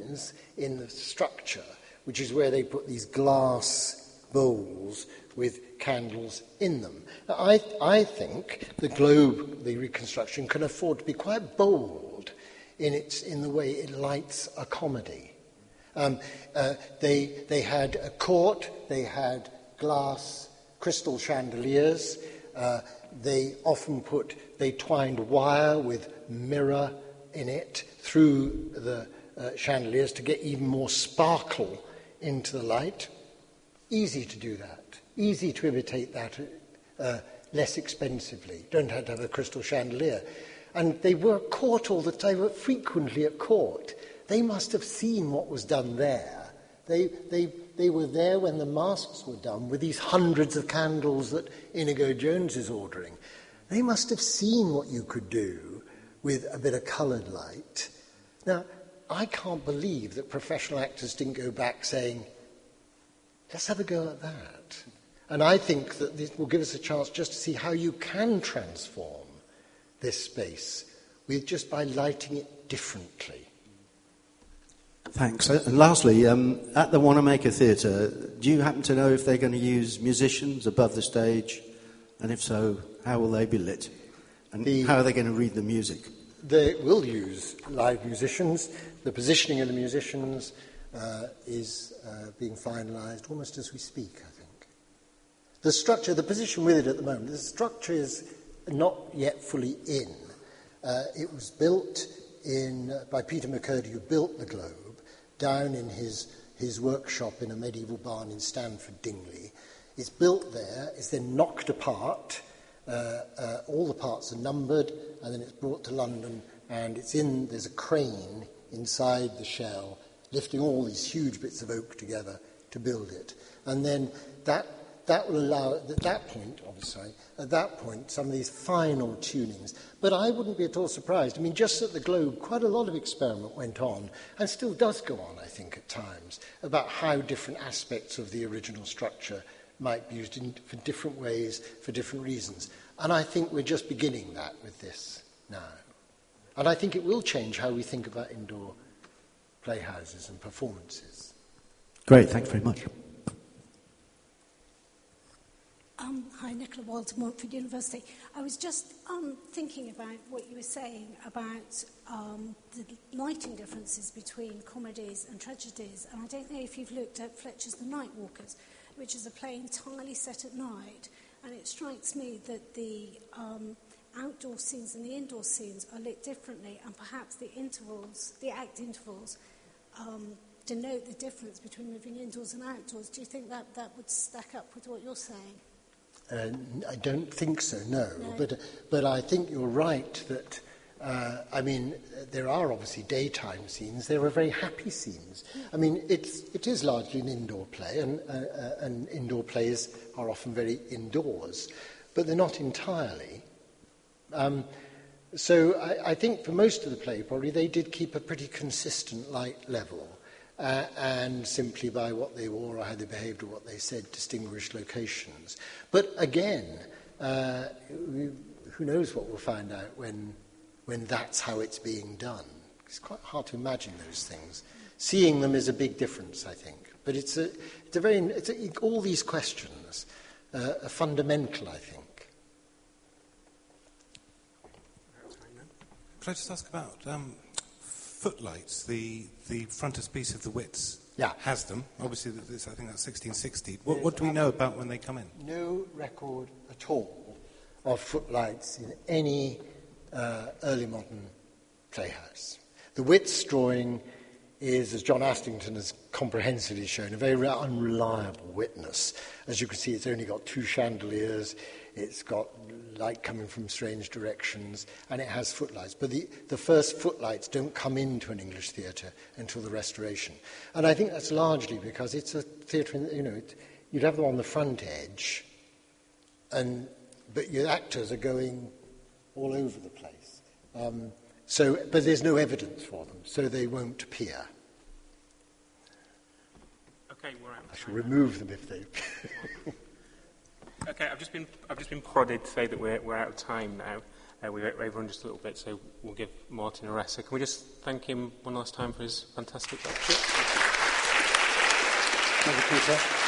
tunings in the structure, which is where they put these glass bowls with candles in them. Now, I, I think the Globe, the reconstruction, can afford to be quite bold in, its, in the way it lights a comedy. Um, uh, they, they had a court, they had glass crystal chandeliers, uh, they often put, they twined wire with mirror in it through the uh, chandeliers to get even more sparkle into the light. Easy to do that, easy to imitate that uh, less expensively. Don't have to have a crystal chandelier. And they were at court all the time, they were frequently at court. They must have seen what was done there. They, they, they were there when the masks were done with these hundreds of candles that Inigo Jones is ordering. They must have seen what you could do with a bit of coloured light. Now, I can't believe that professional actors didn't go back saying, let's have a go at that. And I think that this will give us a chance just to see how you can transform this space with just by lighting it differently. Thanks. And lastly, um, at the Wanamaker Theatre, do you happen to know if they're going to use musicians above the stage? And if so, how will they be lit? And the, how are they going to read the music? They will use live musicians. The positioning of the musicians uh, is uh, being finalised almost as we speak, I think. The structure, the position with it at the moment, the structure is not yet fully in. Uh, it was built in uh, by Peter McCurdy, who built the Globe, down in his, his workshop in a medieval barn in Stanford, Dingley. It's built there, it's then knocked apart, uh, uh, all the parts are numbered, and then it's brought to London, and it's in, there's a crane inside the shell, lifting all these huge bits of oak together to build it. And then that, that will allow, at that point, obviously, at that point, some of these final tunings. But I wouldn't be at all surprised. I mean, just at the Globe, quite a lot of experiment went on, and still does go on, I think, at times, about how different aspects of the original structure might be used in, for different ways, for different reasons. And I think we're just beginning that with this now. And I think it will change how we think about indoor playhouses and performances. Great, thanks very much. Um, hi, Nicola Walter, Montfort University. I was just um, thinking about what you were saying about um, the lighting differences between comedies and tragedies, and I don't know if you've looked at Fletcher's The Night Walkers, which is a play entirely set at night, and it strikes me that the um, outdoor scenes and the indoor scenes are lit differently, and perhaps the intervals, the act intervals, um, denote the difference between moving indoors and outdoors. Do you think that that would stack up with what you're saying? Uh, I don't think so, no. no. But, but I think you're right that, uh, I mean, there are obviously daytime scenes. There are very happy scenes. I mean, it's, it is largely an indoor play, and, uh, uh, and indoor plays are often very indoors, but they're not entirely. Um, so I, I think for most of the play, probably, they did keep a pretty consistent light level. Uh, and simply by what they wore or how they behaved or what they said, distinguished locations. But again, uh, we, who knows what we'll find out when, when that's how it's being done. It's quite hard to imagine those things. Seeing them is a big difference, I think. But it's a, it's a very, it's a, all these questions uh, are fundamental, I think. Could I just ask about um, footlights? The the frontispiece of the Wits yeah. has them. Obviously, this, I think that's sixteen sixty. What, what do we know about when they come in? No record at all of footlights in any uh, early modern playhouse. The Wits drawing is, as John Astington has comprehensively shown, a very unreliable witness. As you can see, it's only got two chandeliers, it's got light coming from strange directions, and it has footlights. But the, the first footlights don't come into an English theatre until the Restoration. And I think that's largely because it's a theatre, in, you know, it, you'd have them on the front edge, and but your actors are going all over the place. Um, so, but there's no evidence for them, so they won't appear. Okay, we're out. I shall remove them if they... Okay, I've just been I've just been prodded to say that we're we're out of time now. Uh, we've overrun just a little bit, so we'll give Martin a rest. So can we just thank him one last time for his fantastic lecture? Thank you, Peter.